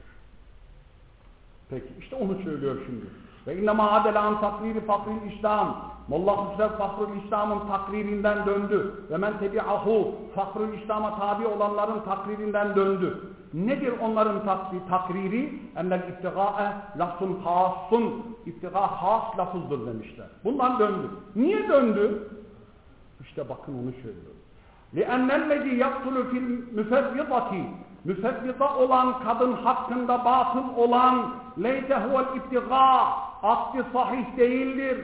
Peki işte onu söylüyor şimdi. Ve innema adelan takriri fakril İslam. Molla Hüsrev Fakrül İslam'ın takririnden döndü. Ve men tebi'ahu Fakrül İslam'a tabi olanların takririnden döndü. Nedir onların takriri? Ennel iptigâe lafzun hasun. İptiga has lafızdır demişler. Bundan döndü. Niye döndü? İşte bakın onu söylüyor. لِأَنَّ يَقْتُلُ فِي الْمُفَرِّطَةِ Müfebbita olan kadın hakkında batıl olan leyte huvel iptiga akdi sahih değildir.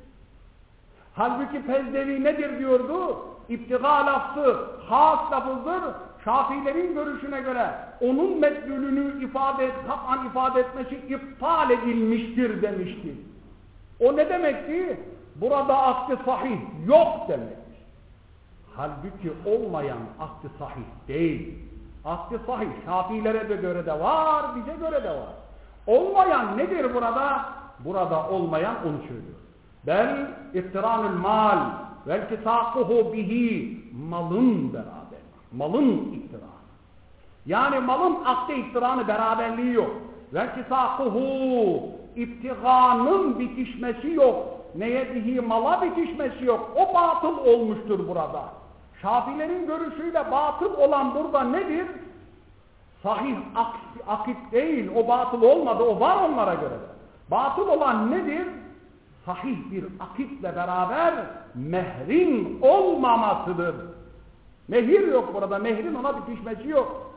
Halbuki Pezdevi nedir diyordu? İptiga lafzı has lafızdır. Şafiilerin görüşüne göre onun medlülünü kat'an ifade etmesi iptal edilmiştir demişti. O ne demekti? Burada akdi sahih yok demek. Halbuki olmayan akdi sahih değil. Akdi sahih Şafiilere de göre de var, bize göre de var. Olmayan nedir burada? Burada olmayan onu söylüyor. Bel iftiranul mal vel kisakuhu bihi malın beraber. Malın iftiranı. Yani malın akde iftiranı beraberliği yok. Vel kisakuhu iptiganın bitişmesi yok. Neye bihi mala bitişmesi yok. O batıl olmuştur burada. Şafilerin görüşüyle batıl olan burada nedir? Sahih akit değil. O batıl olmadı. O var onlara göre de. Batıl olan nedir? Sahih bir akitle beraber mehrin olmamasıdır. Mehir yok burada. Mehrin ona bitişmesi yok.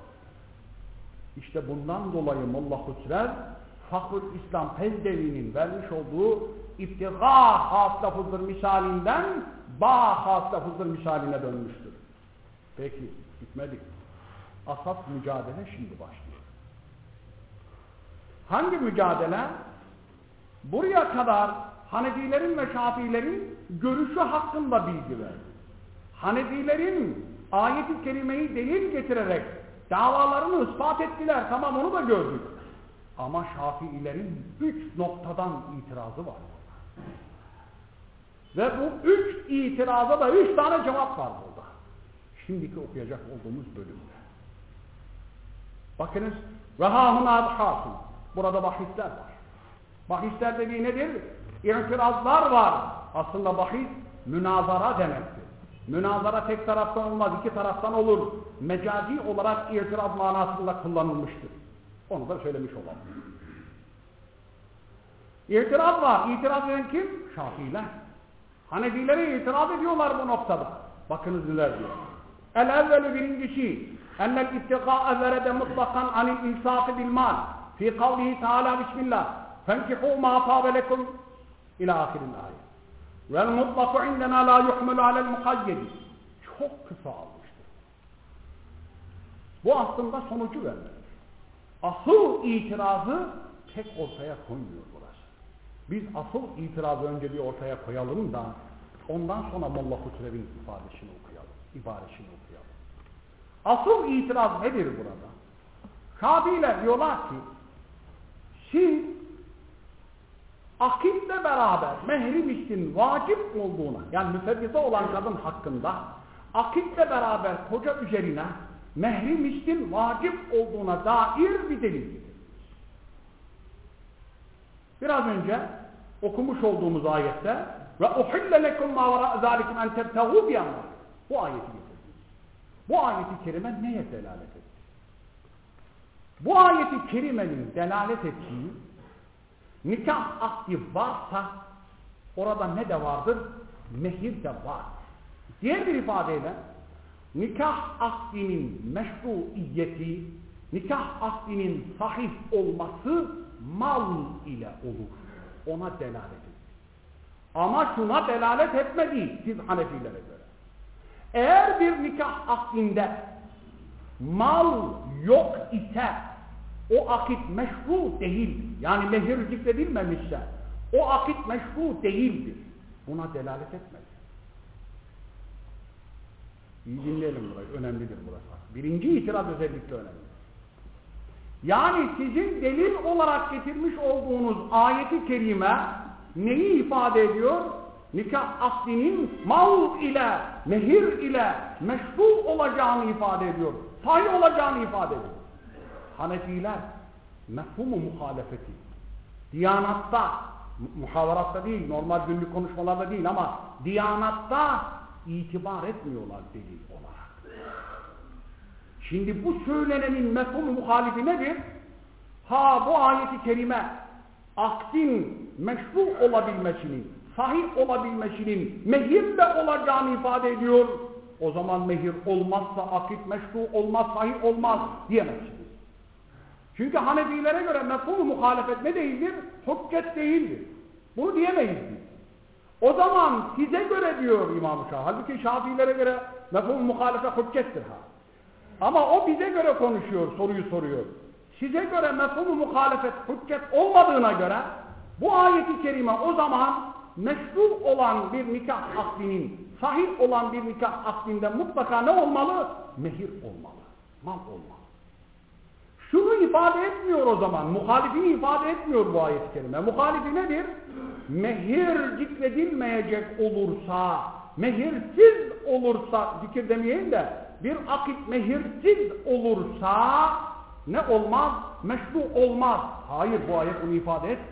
İşte bundan dolayı Molla Hüsrev Fakrül İslam Pezdevi'nin vermiş olduğu iptiga has lafızdır misalinden ba has lafızdır misaline dönmüştür. Peki bitmedik. Asas mücadele şimdi başlıyor. Hangi mücadele? Buraya kadar Hanefilerin ve Şafiilerin görüşü hakkında bilgi verdi. Hanefilerin ayet-i kerimeyi delil getirerek davalarını ispat ettiler. Tamam onu da gördük. Ama Şafiilerin 3 noktadan itirazı var. Ve bu 3 itiraza da 3 tane cevap var burada. Şimdiki okuyacak olduğumuz bölümde. Bakınız. Vehâhunâ abhâsın. Burada bahisler var. Bahisler dediği nedir? İtirazlar var. Aslında bahis münazara demektir. Münazara tek taraftan olmaz, iki taraftan olur. Mecazi olarak itiraz manasında kullanılmıştır. Onu da söylemiş olalım. İtiraz var. İtiraz eden kim? Şafiiler. Hanefilere itiraz ediyorlar bu noktada. Bakınız neler diyor. El-evvelü birincisi ennel ittiqâ'e verede mutlakan anil insâfi bil mal fi kavlihi teâlâ bismillah فَانْكِحُوا مَا طَابَ لَكُمْ اِلَى آخِرِ الْآيَةِ وَالْمُطْلَقُ عِنْدَنَا لَا يُحْمَلُ عَلَى الْمُقَيَّدِ. Çok kısa almıştır. Bu aslında sonucu vermez. Asıl itirazı tek ortaya koymuyor burası. Biz asıl itirazı önce bir ortaya koyalım da ondan sonra Molla Hüsrev'in ifadesini okuyalım, ibaresini okuyalım. Asıl itiraz nedir burada? Şafiiler diyorlar ki siz akitle beraber mehri miskin vacip olduğuna, yani müfebbite olan kadın hakkında akitle beraber koca üzerine mehri miskin vacip olduğuna dair bir delil getirdiniz. Biraz önce okumuş olduğumuz ayette ve uhille lekum ma vera'a zalikum en tebtagû bi'amvâlikum. Bu ayeti getirdiniz. Bu ayeti kerime neye delalet etti? Bu ayeti kerimenin delalet ettiği nikah akdi varsa orada ne de vardır? Mehir de var. Diğer bir ifadeyle nikah akdinin meşruiyeti, nikah akdinin sahih olması mal ile olur. Ona delalet etti. Ama şuna delalet etmedi siz Hanefilere göre. Eğer bir nikah akdinde mal yok ise o akit meşru değildir. Yani mehir zikredilmemişse o akit meşru değildir. Buna delalet etmez. İyi dinleyelim burayı. Önemlidir burası. Birinci itiraz özellikle önemli. Yani sizin delil olarak getirmiş olduğunuz ayeti kerime neyi ifade ediyor? Nikah akdinin mal ile, mehir ile meşru olacağını ifade ediyor. Sahih olacağını ifade ediyor. Hanefiler mefhumu muhalefeti Diyanatta, muhavaratta değil, normal günlük konuşmalarda değil ama Diyanatta itibar etmiyorlar delil olarak. Şimdi bu söylenenin mefhumu muhalifi nedir? Ha bu ayeti kerime akdin meşru olabilmesinin, sahih olabilmesinin mehirle olacağını ifade ediyor. O zaman mehir olmazsa akit meşru olmaz, sahih olmaz diyemezsiniz. Çünkü Hanefilere göre mefhum-u muhalefet ne değildir? Hüccet değildir. Bunu diyemeyiz biz. O zaman size göre diyor İmam-ı Şafii. Halbuki Şafiilere göre mefhum-u muhalefet hüccettir ha. Ama o bize göre konuşuyor, soruyu soruyor. Size göre mefhum-u muhalefet hüccet olmadığına göre bu ayeti kerime o zaman meşru olan bir nikah akdinin, sahih olan bir nikah akdinde mutlaka ne olmalı? Mehir olmalı, mal olmalı. Şunu ifade etmiyor o zaman, muhalifini ifade etmiyor bu ayet-i kerime. Muhalifi nedir? Mehir zikredilmeyecek olursa, mehirsiz olursa, zikir demeyeyim de, bir akit mehirsiz olursa ne olmaz? Meşru olmaz. Hayır, bu ayet onu ifade etmiyor.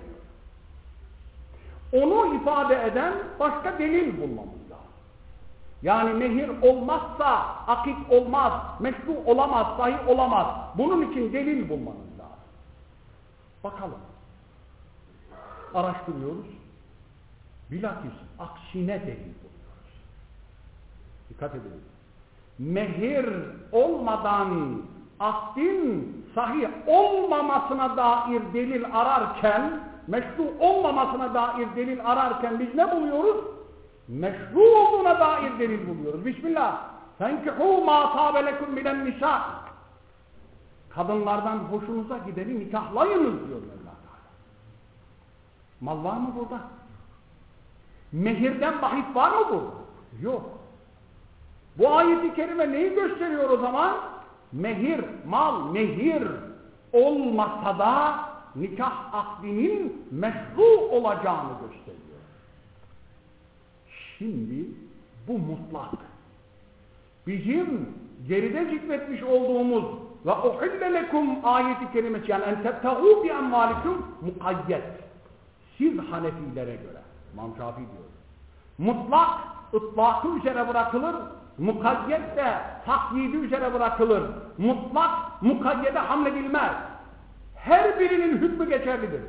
Onu ifade eden başka delil bulmamız lazım. Yani mehir olmazsa akit olmaz, meşru olamaz, sahih olamaz. Bunun için delil bulmanız lazım. Bakalım. Araştırıyoruz. Bilakis aksine delil buluyoruz. Dikkat edin. Mehir olmadan akdin sahih olmamasına dair delil ararken, meşru olmamasına dair delil ararken biz ne buluyoruz? Meşru olduğuna dair delil buluyoruz. Bismillah. فَانْكِحُوا مَا طَابَ لَكُمْ مِنَ النِّسَاءِ. Kadınlardan hoşunuza gideni nikahlayınız diyor Allah Teala. Mal var mı burada? Mehirden bahis var mı burada? Yok. Bu ayet-i kerime neyi gösteriyor o zaman? Mehir, mal, mehir olmasa da nikah akdinin meşru olacağını gösteriyor. Şimdi bu mutlak. Bizim geride zikretmiş olduğumuz ve uhille lekum ayeti kerimesi yani en tebtagû bi emvâlikum mukayyet. Siz Hanefilere göre, İmam Şafii diyor. Mutlak ıtlakı üzere bırakılır, mukayyet de takyidi üzere bırakılır. Mutlak mukayyede hamledilmez. Her birinin hükmü geçerlidir.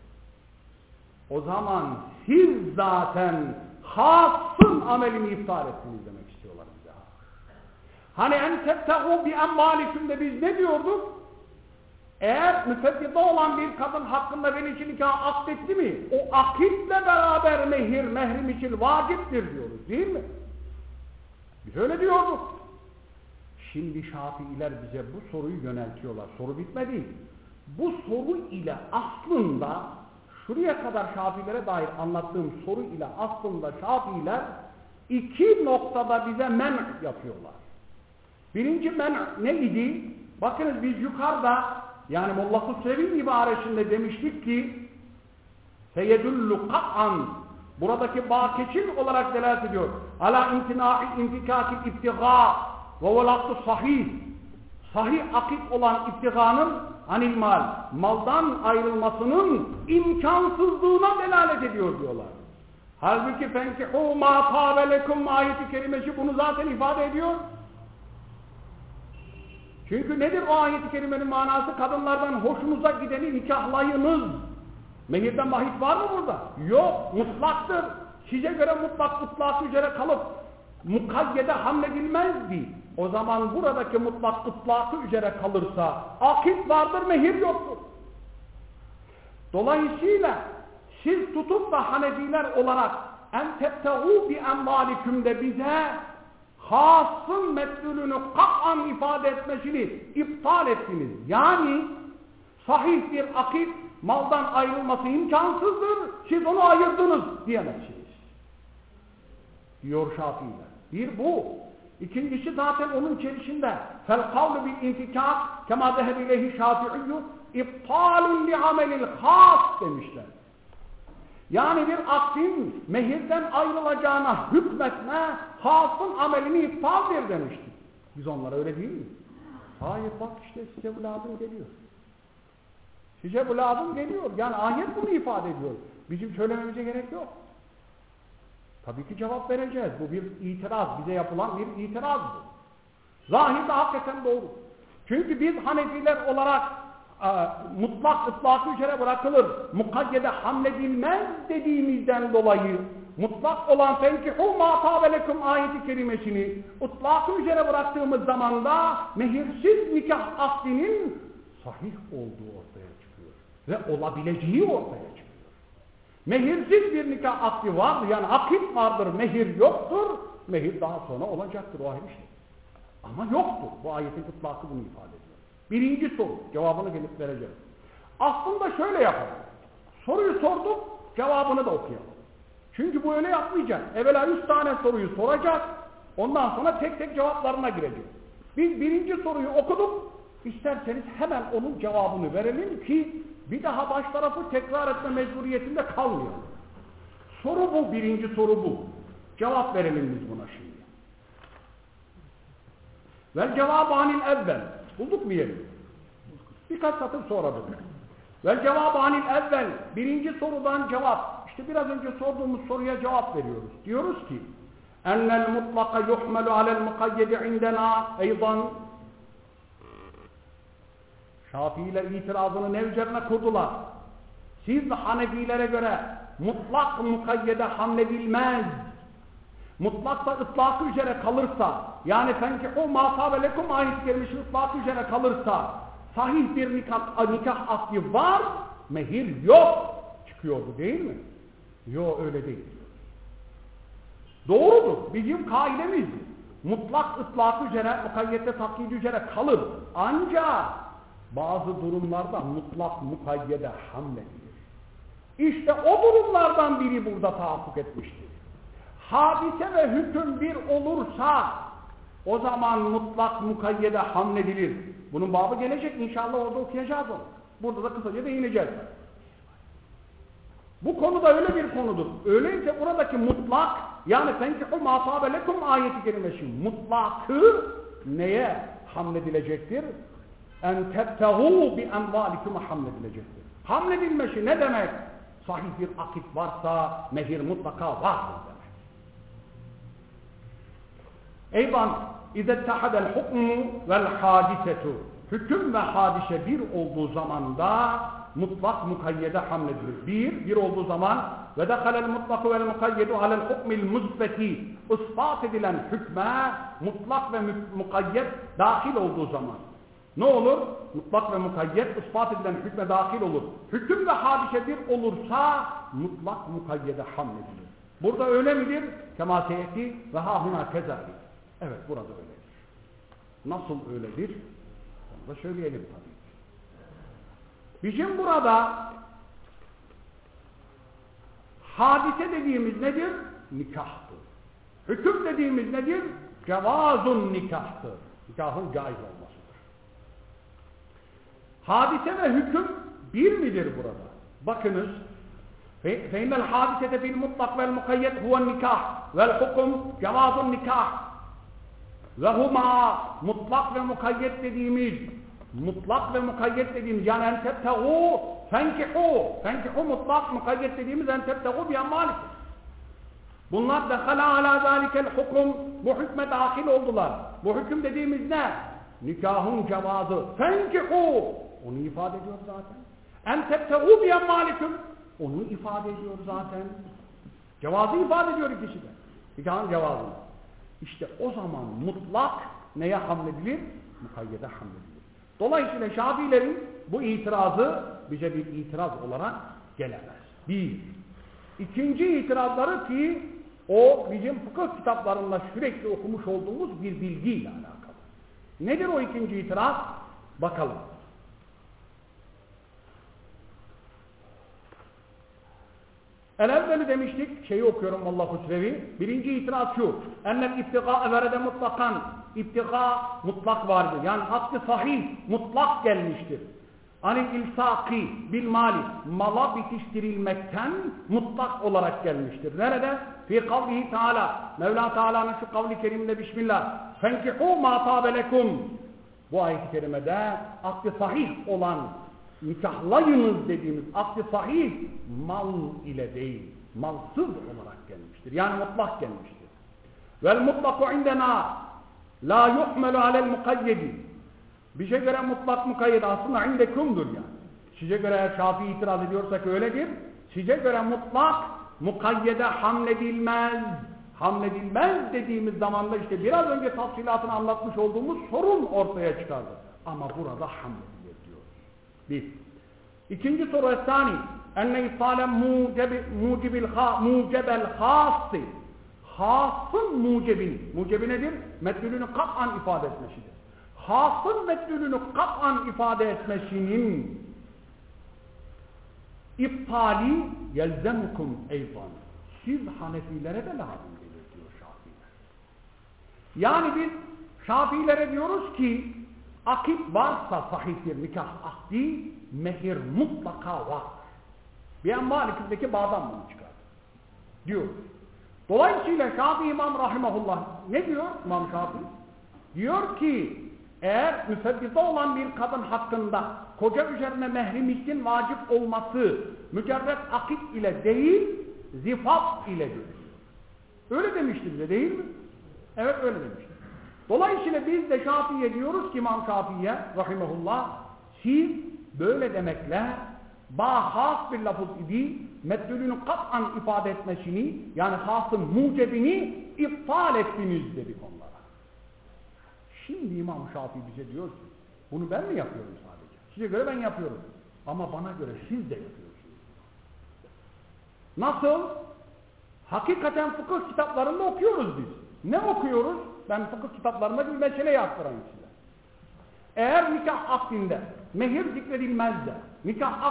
O zaman siz zaten hasın amelini iftar ettiniz demek istiyorlar bize. Hani en tebtagû bi emvâlikum de biz ne diyorduk? Eğer müfeddide olan bir kadın hakkında veli için nikah akdetti mi? O akitle beraber mehrim için vaciptir diyoruz değil mi? Biz öyle diyorduk. Şimdi Şafiiler bize bu soruyu yöneltiyorlar. Soru bitmedi. Bu soru ile aslında şuraya kadar Şafiilere dair anlattığım soru ile aslında Şafiiler iki noktada bize men yapıyorlar. Birinci men ne idi? Bakınız biz yukarıda yani Molla Hüsrev'in ibaresinde demiştik ki seyedullu kat'an buradaki bakeçil olarak delalet ediyor. Ala imtina'i intikakil ibtiga ve velattu sahih. Sahih akit olan ibtiganın anil mal, maldan ayrılmasının imkansızlığına delalet ediyor diyorlar. Halbuki fenkihû mâ tâbelekum ayeti kerimesi bunu zaten ifade ediyor. Çünkü nedir o ayet-i kerimenin manası? Kadınlardan hoşunuza gideni nikahlayınız. Mehirden bahis var mı burada? Yok, mutlaktır. Size göre mutlak üzere kalıp mukayyede hamledilmezdi. O zaman buradaki mutlak ıtlakı üzere kalırsa akit vardır, mehir yoktur. Dolayısıyla siz tutup da Hanefiler olarak en tebteğû bi emvâlikümde bize hasın mesulünü kat'an ifade etmesini iptal ettiniz. Yani sahih bir akit maldan ayrılması imkansızdır. Siz onu ayırdınız diyemezsiniz. Diyor Şafiiler. Bir bu. İkincisi zaten onun içerisinde fel kavlu bil intikak kema zeheb ileyhi Şafiiyyü iptalun li amelil has demişler. Yani bir akdin mehirden ayrılacağına hükmetme hasın amelini iptaldir demiştik. Biz onlara öyle değil mi? Hayır bak işte size bu lazım geliyor. Size bu lazım geliyor. Yani ayet bunu ifade ediyor. Bizim söylememize gerek yok. Tabii ki cevap vereceğiz. Bu bir itiraz. Bize yapılan bir itiraz bu. Zahirde hakikaten doğru. Çünkü biz Hanefiler olarak mutlak ıtlakı üzere bırakılır. Mukayyede hamledilmez dediğimizden dolayı mutlak olan fenkihû mâ tâbelekum ayeti kerimesini ıtlakı üzere bıraktığımız zamanda mehirsiz nikah akdinin sahih olduğu ortaya çıkıyor. Ve olabileceği ortaya çıkıyor. Mehirsiz bir nikah akdi vardır. Yani akit vardır, mehir yoktur. Mehir daha sonra olacaktır. O ayrı şey. Ama yoktur. Bu ayetin ıtlakı bunu ifade ediyor. Birinci soru. Cevabını gelip vereceğiz. Aslında şöyle yapalım. Soruyu sorduk, cevabını da okuyalım. Çünkü bu öyle yapmayacak. Evvela 3 tane soruyu soracak. Ondan sonra tek tek cevaplarına girecek. Biz birinci soruyu okuduk. İsterseniz hemen onun cevabını verelim ki bir daha baş tarafı tekrar etme mecburiyetinde kalmayalım. Soru bu. Birinci soru bu. Cevap verelim biz buna şimdi. Vel cevabı anil evvel. Bulduk mu yeri? Birkaç satır sonra bulduk. Vel cevabı anil evvel. Birinci sorudan cevap. İşte biraz önce sorduğumuz soruya cevap veriyoruz. Diyoruz ki ennel mutlaka yuhmelu alel mukayyedi indena eydan. Şafiiler itirazını ne üzerine kurdular? Siz Hanefilere göre mutlak mukayyede hamledilmez. Mutlak da ıtlakı üzere kalırsa, yani fenkihû mâ tâbe lekum ayet-i kerimesi ıtlakı üzere kalırsa, sahih bir nikah akdi var, mehir yok. Çıkıyordu değil mi? Yok öyle değil. Doğrudur. Bizim kaidemiz mutlak ıtlakı üzere, mukayyette taklidi üzere kalır. Ancak bazı durumlarda mutlak mukayyede hamledilir. İşte o durumlardan biri burada tahakkuk etmiştir. Hadise ve hüküm bir olursa o zaman mutlak mukayyede hamledilir. Bunun babı gelecek inşallah, orada okuyacağız onu. Burada da kısaca değineceğiz. Bu konuda öyle bir konudur. Öyleyse buradaki mutlak yani fenkihû mâ tâbe lekum ayeti kerimesi mutlakı neye hamledilecektir? En tebtehû bi emvâlikum hamledilecektir. Hamledilmesi ne demek? Sahih bir akit varsa mehir mutlaka vardır demek. Eyvan izettehadel hukmu vel hadisetu. Hüküm ve hadise bir olduğu zamanda mutlak mukayyede hamledilir. Bir olduğu zaman ve dehalel mutlaku vel mukayyedu alel hukmil müzbeti ispat edilen hükme mutlak ve mukayyet dahil olduğu zaman Ne olur? Mutlak ve mukayyet ispat edilen hükme dahil olur. Hüküm ve hadise bir olursa mutlak mukayyede hamledilir. Burada öyle midir? Kema seyeti ve hahuna kezalik. Evet, burada öyledir. Nasıl öyledir? Onu da söyleyelim tabii. Bizim burada hadise dediğimiz nedir? Nikahtır. Hüküm dediğimiz nedir? Cevazun nikahtır. Nikahın caiz olmasıdır. Hadise ve hüküm bir midir burada? Bakınız. فَاِنَّ الْحَادِسَةَ فِي الْمُطْلَقِ وَالْمُقَيَّدِ هُوَ النِّكَاحِ وَالْحُكُمْ جَوَازُ النِّكَاحِ ve huma mutlak ve mukayyet dediğimiz yani en tebteğu fenkihu mutlak mukayyet dediğimiz en tebteğu bir amalik. Bunlar dekhala ala zalikel hukum, bu hükme dahil oldular. Bu hüküm dediğimiz ne? Nikahın cevazı. Fenkihu, onu ifade ediyor zaten. En tebteğu bir amalikum, onu ifade ediyor zaten. Cevazı ifade ediyor ikisi de. Nikahın cevazını. İşte o zaman mutlak neye hamledilir? Mukayyede hamledilir. Dolayısıyla Şafiilerin bu itirazı bize bir itiraz olarak gelemez. Bir. İkinci itirazları ki o bizim fıkıh kitaplarında sürekli okumuş olduğumuz bir bilgiyle alakalı. Nedir o ikinci itiraz? Bakalım. El-evveli demiştik, şeyi okuyorum Allahu Sürevi. Birinci itiraz şu. Ennel iftiga verede mutlakan. İftiga mutlak vardır. Yani hakkı sahih, mutlak gelmiştir. Anil ilsaki bil mali. Mala bitiştirilmekten mutlak olarak gelmiştir. Nerede? Fi kavlihi Teala. Mevla Teala'nın şu kavli keriminde Bismillah. Fenkihu ma tabelekum. Bu ayet-i kerimede hakkı sahih olan nikahlayınız dediğimiz akdi sahih mal ile değil, malsız olarak gelmiştir. Yani mutlak gelmiştir. Vel mutlaku indena la yuhmelu alel mukayyedi. Bize göre mutlak mukayyed aslında indekumdur yani. Size göre Şafii itiraz ediyorsak öyledir. Size göre mutlak mukayyede hamledilmez. Hamledilmez dediğimiz zamanda işte biraz önce tafsilatını anlatmış olduğumuz sorun ortaya çıkardı. Ama burada hamledilir diyor. Bir. İkinci soru es-sani. Enne ifale mucebel hâssi. Hâsın mucebini. Mucebi nedir? Meddülünü kat'an ifade etmesidir. Hâsın meddülünü kat'an ifade etmesinin iptali yelzemukum eydan. Siz Hanefilere de lazım gelir diyor Şafiiler. Yani biz Şafiilere diyoruz ki akit varsa sahihtir nikah akdi, mehir mutlaka var. Bir an Malik'indeki bağdan bunu çıkar. Diyor. Dolayısıyla Şafii İmam Rahimahullah ne diyor İmam Şafii? Diyor ki eğer müfeddide olan bir kadın hakkında koca üzerine mehri miskin vacip olması mücerret akit ile değil, zifaf iledir. Öyle demişti bize değil mi? Evet öyle demişti. Dolayısıyla biz de Şafii'ye diyoruz ki İmam Şafii'ye rahimahullah siz böyle demekle bahas bir lafız idi meddülünü kat'an ifade etmesini yani hasın mucebini iptal ettiniz dedik onlara. Şimdi İmam Şafii bize diyor ki bunu ben mi yapıyorum sadece? Size göre ben yapıyorum. Ama bana göre siz de yapıyorsunuz. Nasıl? Hakikaten fıkıh kitaplarında okuyoruz biz. Ne okuyoruz? Ben fıkıh kitaplarında bir meseleyi aktarayım size. Eğer nikah akdinde mehir zikredilmez de nikah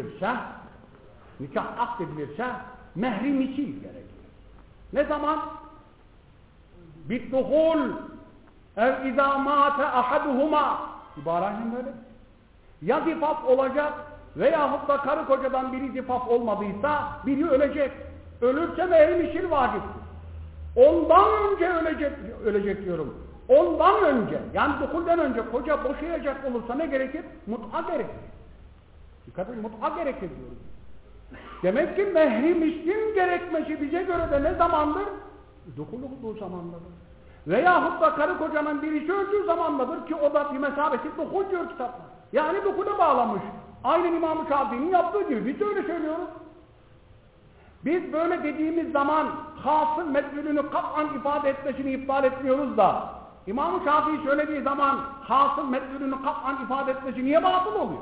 akdedilirse mehri misil gerekir. Ne zaman? Bittuhul ev izâ mâte ahaduhuma ibarenin böyle. Ya zifaf olacak veyahut da karı kocadan biri zifaf olmadıysa biri ölecek. Ölürse mehri misil vaciptir. Ondan önce ölecek diyorum. Ondan önce yani dukulden önce koca boşayacak olursa ne gerekir? Mut'a gerekir. Dikkat edin mut'a gerekir diyoruz. Demek ki mehri miskin gerekmesi bize göre de ne zamandır? Dukul olduğu zamandadır. Veyahut da karı kocanın birisi öldüğü zamandadır ki o da bir mesabesi dukul diyor kitaplar. Yani dukule bağlamış. Aynen İmam-ı Şafii'nin yaptığı gibi biz de öyle söylüyoruz. Biz böyle dediğimiz zaman hasın meddülünü kat'an ifade etmesini iptal etmiyoruz da İmam-ı Şafii söylediği zaman hasıl metnünü kat'an ifade etmesi niye batıl oluyor?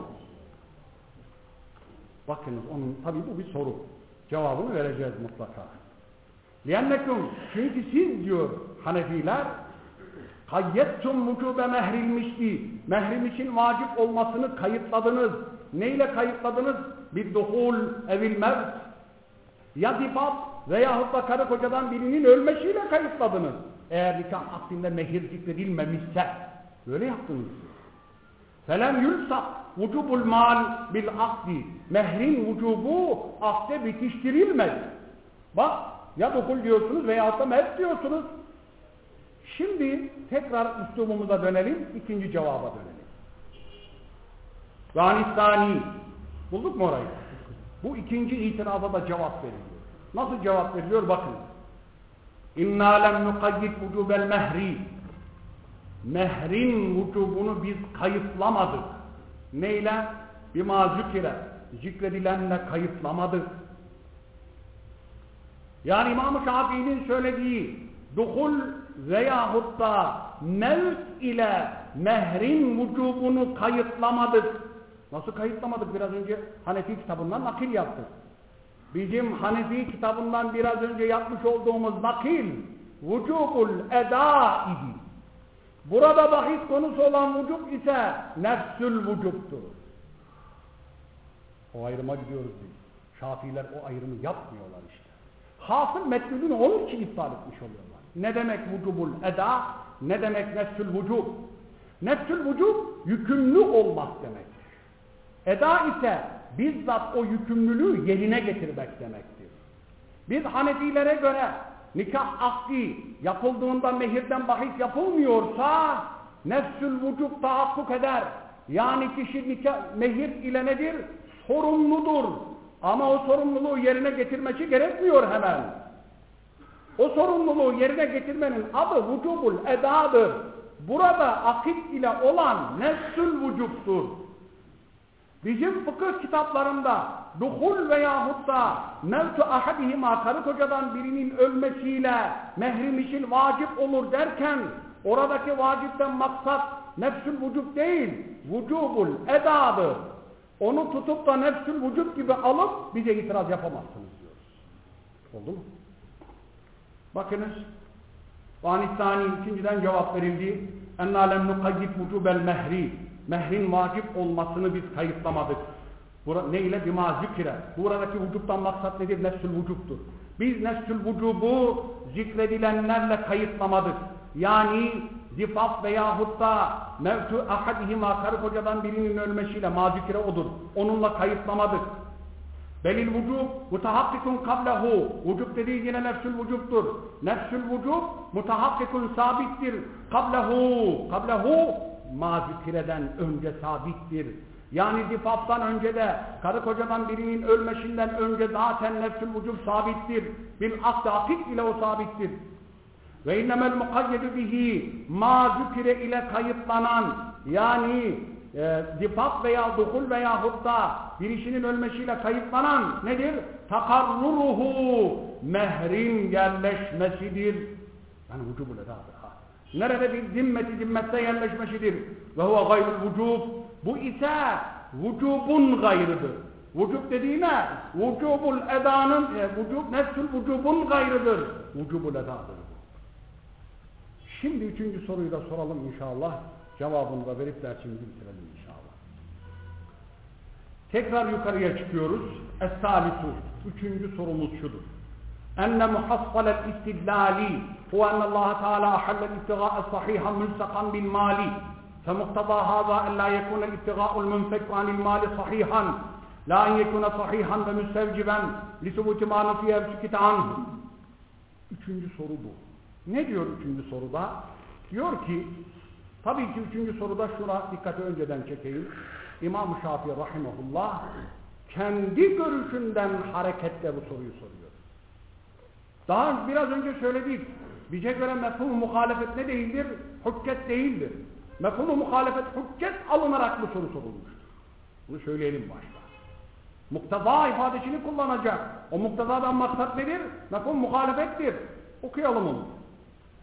Bakınız onun tabi bu bir soru. Cevabını vereceğiz mutlaka. لِيَنَّكُمْ çünkü siz diyor Hanefiler kayyettum vücube mehrilmişti. Mehrim için vacip olmasını kayıtladınız. Neyle kayıtladınız? Bir duhul evil mevt. Ya difat veyahut da karı kocadan birinin ölmesiyle kayıtladınız. Eğer nikah akdinde mehir zikredilmemişse böyle yaptınız. Felem yulsak vücubul mal bil akdi. Mehrin vücubu akde bitiştirilmez. Bak ya duhul diyorsunuz veyahut da mevt diyorsunuz. Şimdi tekrar üslubumuza dönelim, ikinci cevaba dönelim. Zanistani. Bulduk mu orayı? Bu ikinci itiraza da cevap veriliyor. Nasıl cevap veriliyor? Bakın. İnna lem nukayyid vücubel mehri. Mehrin vücubunu biz kayıtlamadık. Neyle? Bima zükire. Zikredilenle kayıtlamadık. Yani İmam-ı Şafii'nin söylediği duhul veyahut da mevt ile mehrin vücubunu kayıtlamadık. Nasıl kayıtlamadık? Biraz önce Hanefi kitabından nakil yaptık. Bizim Hanefi kitabından biraz önce yapmış olduğumuz nakil vücubul eda idi. Burada bahis konusu olan vücub ise nefsül vücubtur. O ayrıma gidiyoruz biz. Şafiiler o ayrımı yapmıyorlar işte. Hasıl metnünü onun için iptal etmiş oluyorlar. Ne demek vücubul eda? Ne demek nefsül vücub? Nefsül vücub yükümlü olmak demektir. Eda ise bizzat o yükümlülüğü yerine getirmek demektir. Biz Hanefilere göre nikah akdi yapıldığında mehirden bahis yapılmıyorsa nefsül vücub tahakkuk eder. Yani kişi mehir ile nedir? Sorumludur. Ama o sorumluluğu yerine getirmesi gerekmiyor hemen. O sorumluluğu yerine getirmenin adı vücubul edadır. Burada akit ile olan nefsül vücubtur. Bizim fıkıh kitaplarında duhul veyahut da mevtu ahadihima karı kocadan birinin ölmesiyle mehrim için vacip olur derken oradaki vacipten maksat nefsül vücub değil, vücubul edadır. Onu tutup da nefsül vücub gibi alıp bize itiraz yapamazsınız diyoruz. Oldu mu? Bakınız. Vanistani ikinciden cevap verildi. Enna lem nukayyid vücubel mehri. Mehrin vacip olmasını biz kayıtlamadık. Ne ile? Bima zikre. Buradaki vücubtan maksat nedir? Nefsül vücubtur. Biz nefsül vücubu zikredilenlerle kayıtlamadık. Yani zifaf veyahut da mevtu ahadihima karı kocadan birinin ölmesiyle mazikire odur. Onunla kayıtlamadık. Belil vücub mutahakkikun kablehu. Vücub dediği yine nefsül vücubtur. Nefsül vücub mutahakkikun sabittir. Kablehu mazikireden önce sabittir. Yani zifaftan önce de karı kocadan birinin ölmesinden önce zaten nefsül vücub sabittir. Bil akd akik ile o sabittir. Ve innemel mukayyedu bihi ma zükire ile kayıtlanan yani zifaf veya duhul veyahut da birisinin ölmesiyle kayıtlanan nedir? Takarruruhu mehrin yerleşmesidir. Yani vücubul edadır. Nerede bir zimmette yerleşmesidir. Ve huve gayrul vücub. Bu ise vücubun gayrıdır. Vücub dediğine vücubul edanın nefsül vücubun gayrıdır. Vücubul edadır. Şimdi üçüncü soruyu da soralım inşallah. Cevabını da verip dersimizi bitirelim inşallah. Tekrar yukarıya çıkıyoruz. Es-salisu. Üçüncü sorumuz şudur. Enne muhassalet istidlali huve ennallâhe teâlâ ahallel ibtigâ'e sahîhan mülsekan bil mâli فمقتضى هذا أن لا يكون الابتغاء المنفك عن المال صحيحا لا أن يكون صحيحا ومستوجبا لثبوت ما نفي وسكت عنه. Üçüncü soru bu. Ne diyor üçüncü soruda? Diyor ki, tabii ki üçüncü soruda şuna dikkati önceden çekeyim. İmam-ı Şafii rahimahullah kendi görüşünden hareketle bu soruyu soruyor. Daha biraz önce söyledik. Bize göre mefhum-u muhalefet ne değildir? Hüccet değildir. Mefhum-u muhalefet hüccet alınarak bu soru sorulmuştur. Bunu söyleyelim başta. Mukteza ifadesini kullanacak. O muktezadan maksat nedir? Mefhum muhalefettir. Okuyalım onu.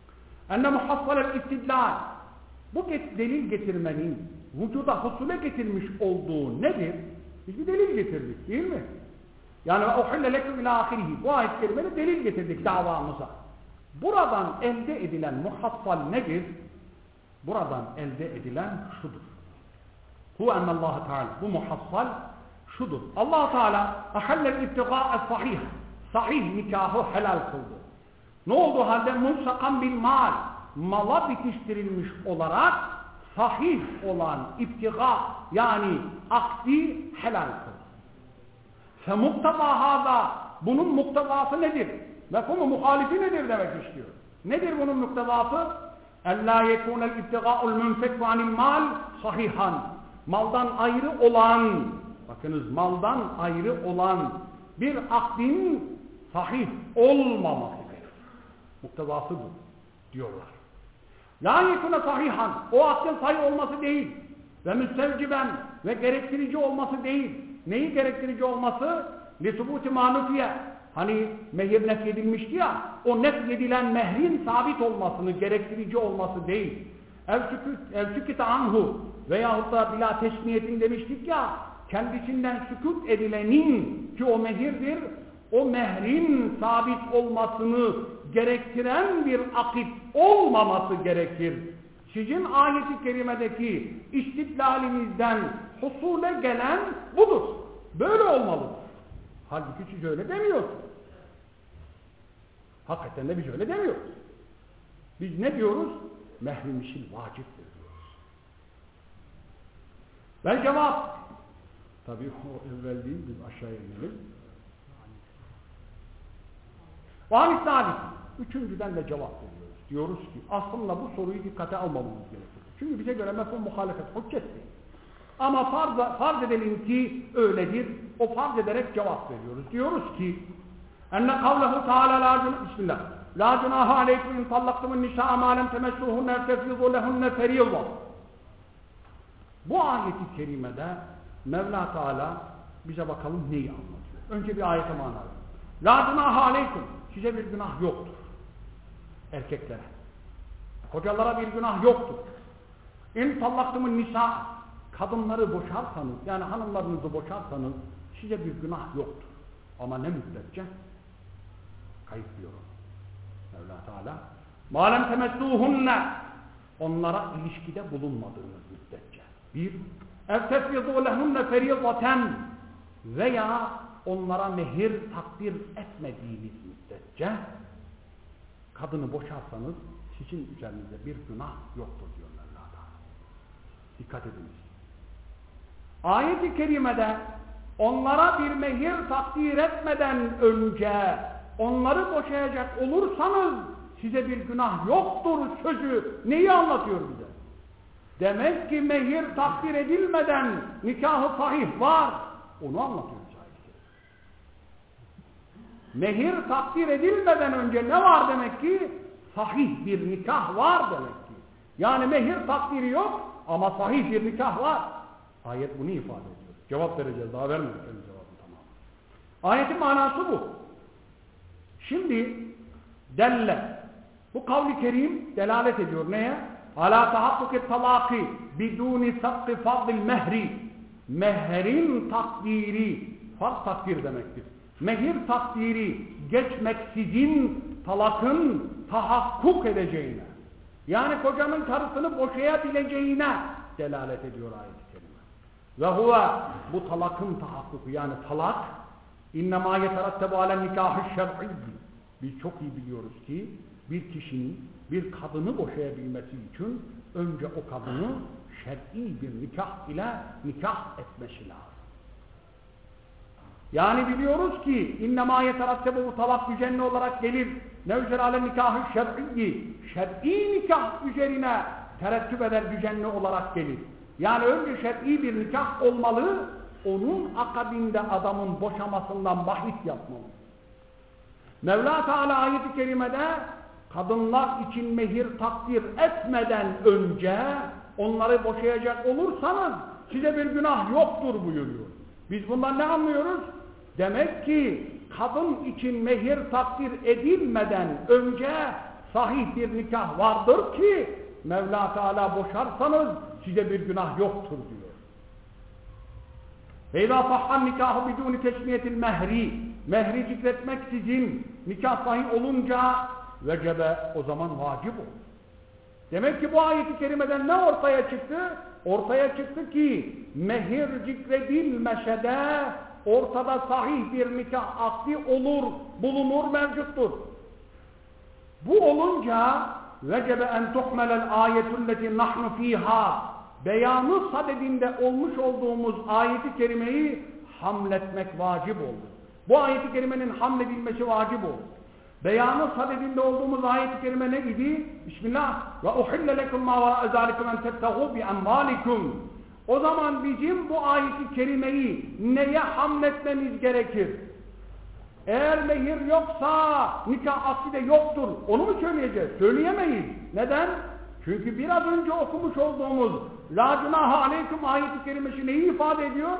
enne muhassalel istidlal. Bu delil getirmenin vücuda husule getirmiş olduğu nedir? Biz bir delil getirdik değil mi? Yani uhille lekum ila ahirihi. Bu ayet-i kerimede delil getirdik davamıza. Buradan elde edilen muhassal nedir? Buradan elde edilen şudur. Hu ennallâhu teâlâ. Bu muhassal şudur. Allah Teala ahallel ibtigâ'e sahih. Sahih nikahı helal kıldı. Ne oldu halde? Munsakan bil mal. Mala bitiştirilmiş olarak sahih olan ibtiga yani akdi helal kıldı. Fe muktaba hâzâ. Bunun muktebası nedir? Mefhumu muhalifi nedir demek istiyor. Nedir bunun muktebası? اَلَّا يَكُونَ الْاِبْتِغَاءُ الْمُنْفَكُ عَنِ الْمَالِ صَحِيحًا. Maldan ayrı olan, bakınız maldan ayrı olan bir akdin sahih olmaması gerekir. Muktebası bu diyorlar. لَا يَكُونَ sahihan. O akdin sahih olması değil. Ve müstevciben ve gerektirici olması değil. Neyi gerektirici olması? لِسُبُوتِ مَانُفِيَ. Hani mehir nefyedilmişti ya, o nefyedilen mehrin sabit olmasını, gerektirici olması değil. El-süküte anhu veyahut da bila tesmiyetin demiştik ya, kendisinden sükut edilenin ki o mehirdir, o mehrin sabit olmasını gerektiren bir akit olmaması gerekir. Sizin ayet-i kerimedeki istidlalinizden husule gelen budur. Böyle olmalıdır. Halbuki siz öyle demiyorsunuz. Hakikaten de biz öyle demiyoruz. Biz ne diyoruz? Mehrim işin vaciptir diyoruz. Ve cevap. Tabii o evvel değil, biz aşağıya inelim. Vanis üçüncüden de cevap veriyoruz. Diyoruz ki aslında bu soruyu dikkate almamamız gerekir. Çünkü bize göre mefhum muhalefet hüccet değil. Ama farz edelim ki öyledir. O farz ederek cevap veriyoruz. Diyoruz ki enne kavlehu teâlâ bismillah lâ cunâhe aleyküm in tallaktumun nisâ'a mâ lem temessûhunne tefrizû lehunne ferîzâ. Bu ayeti kerimede Mevla Teala bize bakalım neyi anlatıyor. Önce bir ayete mana verelim. Lâ cunâhe aleyküm. Size bir günah yoktur. Erkeklere. Kocalara bir günah yoktur. İn tallaktumun nisâ'a. Kadınları boşarsanız, yani hanımlarınızı boşarsanız size bir günah yoktur. Ama ne müddetçe? Kayıtlıyor onu. Mevla Teala مَا لَمْ تَمَسُّوهُنَّ onlara ilişkide bulunmadığınız müddetçe. Bir, اَفْتَفْيَضُوا لَهُنَّ فَرِيضَةً veya onlara mehir takdir etmediğiniz müddetçe kadını boşarsanız sizin üzerinizde bir günah yoktur diyor Mevla Teala. Dikkat ediniz. Ayet-i kerimede onlara bir mehir takdir etmeden önce onları boşayacak olursanız size bir günah yoktur sözü neyi anlatıyor bize? Demek ki mehir takdir edilmeden nikah-ı sahih var. Onu anlatıyor ayet-i kerime. Mehir takdir edilmeden önce ne var demek ki? Sahih bir nikah var demek ki. Yani mehir takdiri yok ama sahih bir nikah var. Ayet bunu ifade ediyor. Cevap vereceğiz. Daha vermedik cevabı tamam. Ayetin manası bu. Şimdi delle. Bu kavli kerim delalet ediyor. Neye? Alâ tahakkuki talâki bidûni sakkı fadl mehri. Mehrin takdiri. Farz takdir demektir. Mehir takdiri geçmeksizin talakın tahakkuk edeceğine. Yani kocanın karısını boşayabileceğine delalet ediyor ayet-i kerime. Ve huve bu talakın tahakkuku yani talak innemâ yeterattebu alen nikâh-ı şer'i. Biz çok iyi biliyoruz ki bir kişinin bir kadını boşayabilmesi için önce o kadını şer'i bir nikah ile nikah etmesi lazım. Yani biliyoruz ki innemâ yeterattebu bu talak düzenli olarak gelir. Ne üzere alen nikâh-ı şer'i. Şer'i nikah üzerine terettüp eder düzenli olarak gelir. Yani önce şer'i bir nikah olmalı, onun akabinde adamın boşamasından bahis yapmalı. Mevla Teala ayet-i kerimede kadınlar için mehir takdir etmeden önce onları boşayacak olursanız size bir günah yoktur buyuruyor. Biz bundan ne anlıyoruz? Demek ki kadın için mehir takdir edilmeden önce sahih bir nikah vardır ki Mevla Teala boşarsanız size bir günah yoktur diyor. Veyla sahhan nikahı biduni teşmiyetil mehri, mehri zikretmeksizin nikah sahih olunca vecebe, o zaman vacip olur. Demek ki bu ayet-i kerimeden ne ortaya çıktı? Ortaya çıktı ki mehir zikredilmeşe de ortada sahih bir nikah akdi olur, bulunur, mevcuttur. Bu olunca vecebe en tuhmelel ayetulleti nahnu fiha, beyanı sadedinde olmuş olduğumuz ayeti kerimeyi hamletmek vacip oldu. Bu ayeti kerimenin hamledilmesi vacip oldu. Beyanı sadedinde olduğumuz ayet-i kerime ne idi? Bismillah. Ve uhille lekum ma vera'a zalikum en tebtagû bi emvâlikum. O zaman bizim bu ayet-i kerimeyi neye hamletmemiz gerekir? Eğer mehir yoksa nikah akdi de yoktur. Onu mu söyleyeceğiz? Söyleyemeyiz. Neden? Çünkü biraz önce okumuş olduğumuz la cunaha aleyküm ayet-i kerimesi neyi ifade ediyor?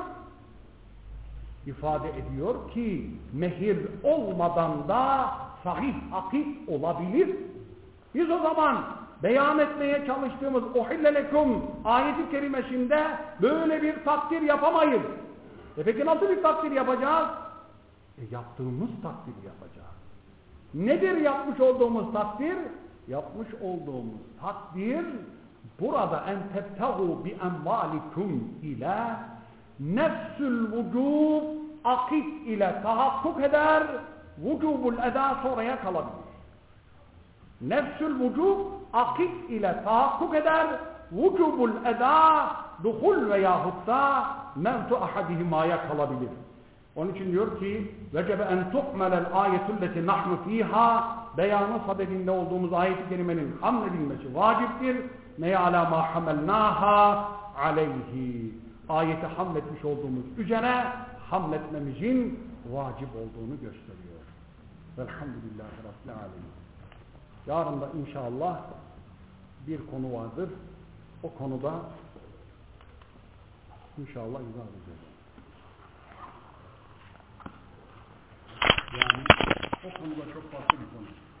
İfade ediyor ki mehir olmadan da sahih akit olabilir. Biz o zaman beyan etmeye çalıştığımız uhille lekum ayet-i kerimesinde böyle bir takdir yapamayız. Peki nasıl bir takdir yapacağız? Yaptığımız takdiri yapacağız. Nedir yapmış olduğumuz takdir? Yapmış olduğumuz takdir burada en tebtagû bi emvâlikum ile nefsül vücub akit ile tahakkuk eder, vücubul eda sonraya kalabilir. Nefsül vücub akit ile tahakkuk eder, vücubul eda duhul veyahut da mevtu ahadihimaya kalabilir. Onun için diyor ki vecebe en tuhmelel ayetulleti nahnu fiha, beyanı sadedinde olduğumuz ayet-i kerimenin hamledilmesi vaciptir. Neye ala ma hamelnaha aleyhi, ayeti hamletmiş olduğumuz üzere hamletmemizin vacip olduğunu gösteriyor. Velhamdülillahi Rabbil alemin. Yarın da inşallah bir konu vardır. O konuda inşallah izah edeceğiz. Yani o konuda çok farklı bir konu.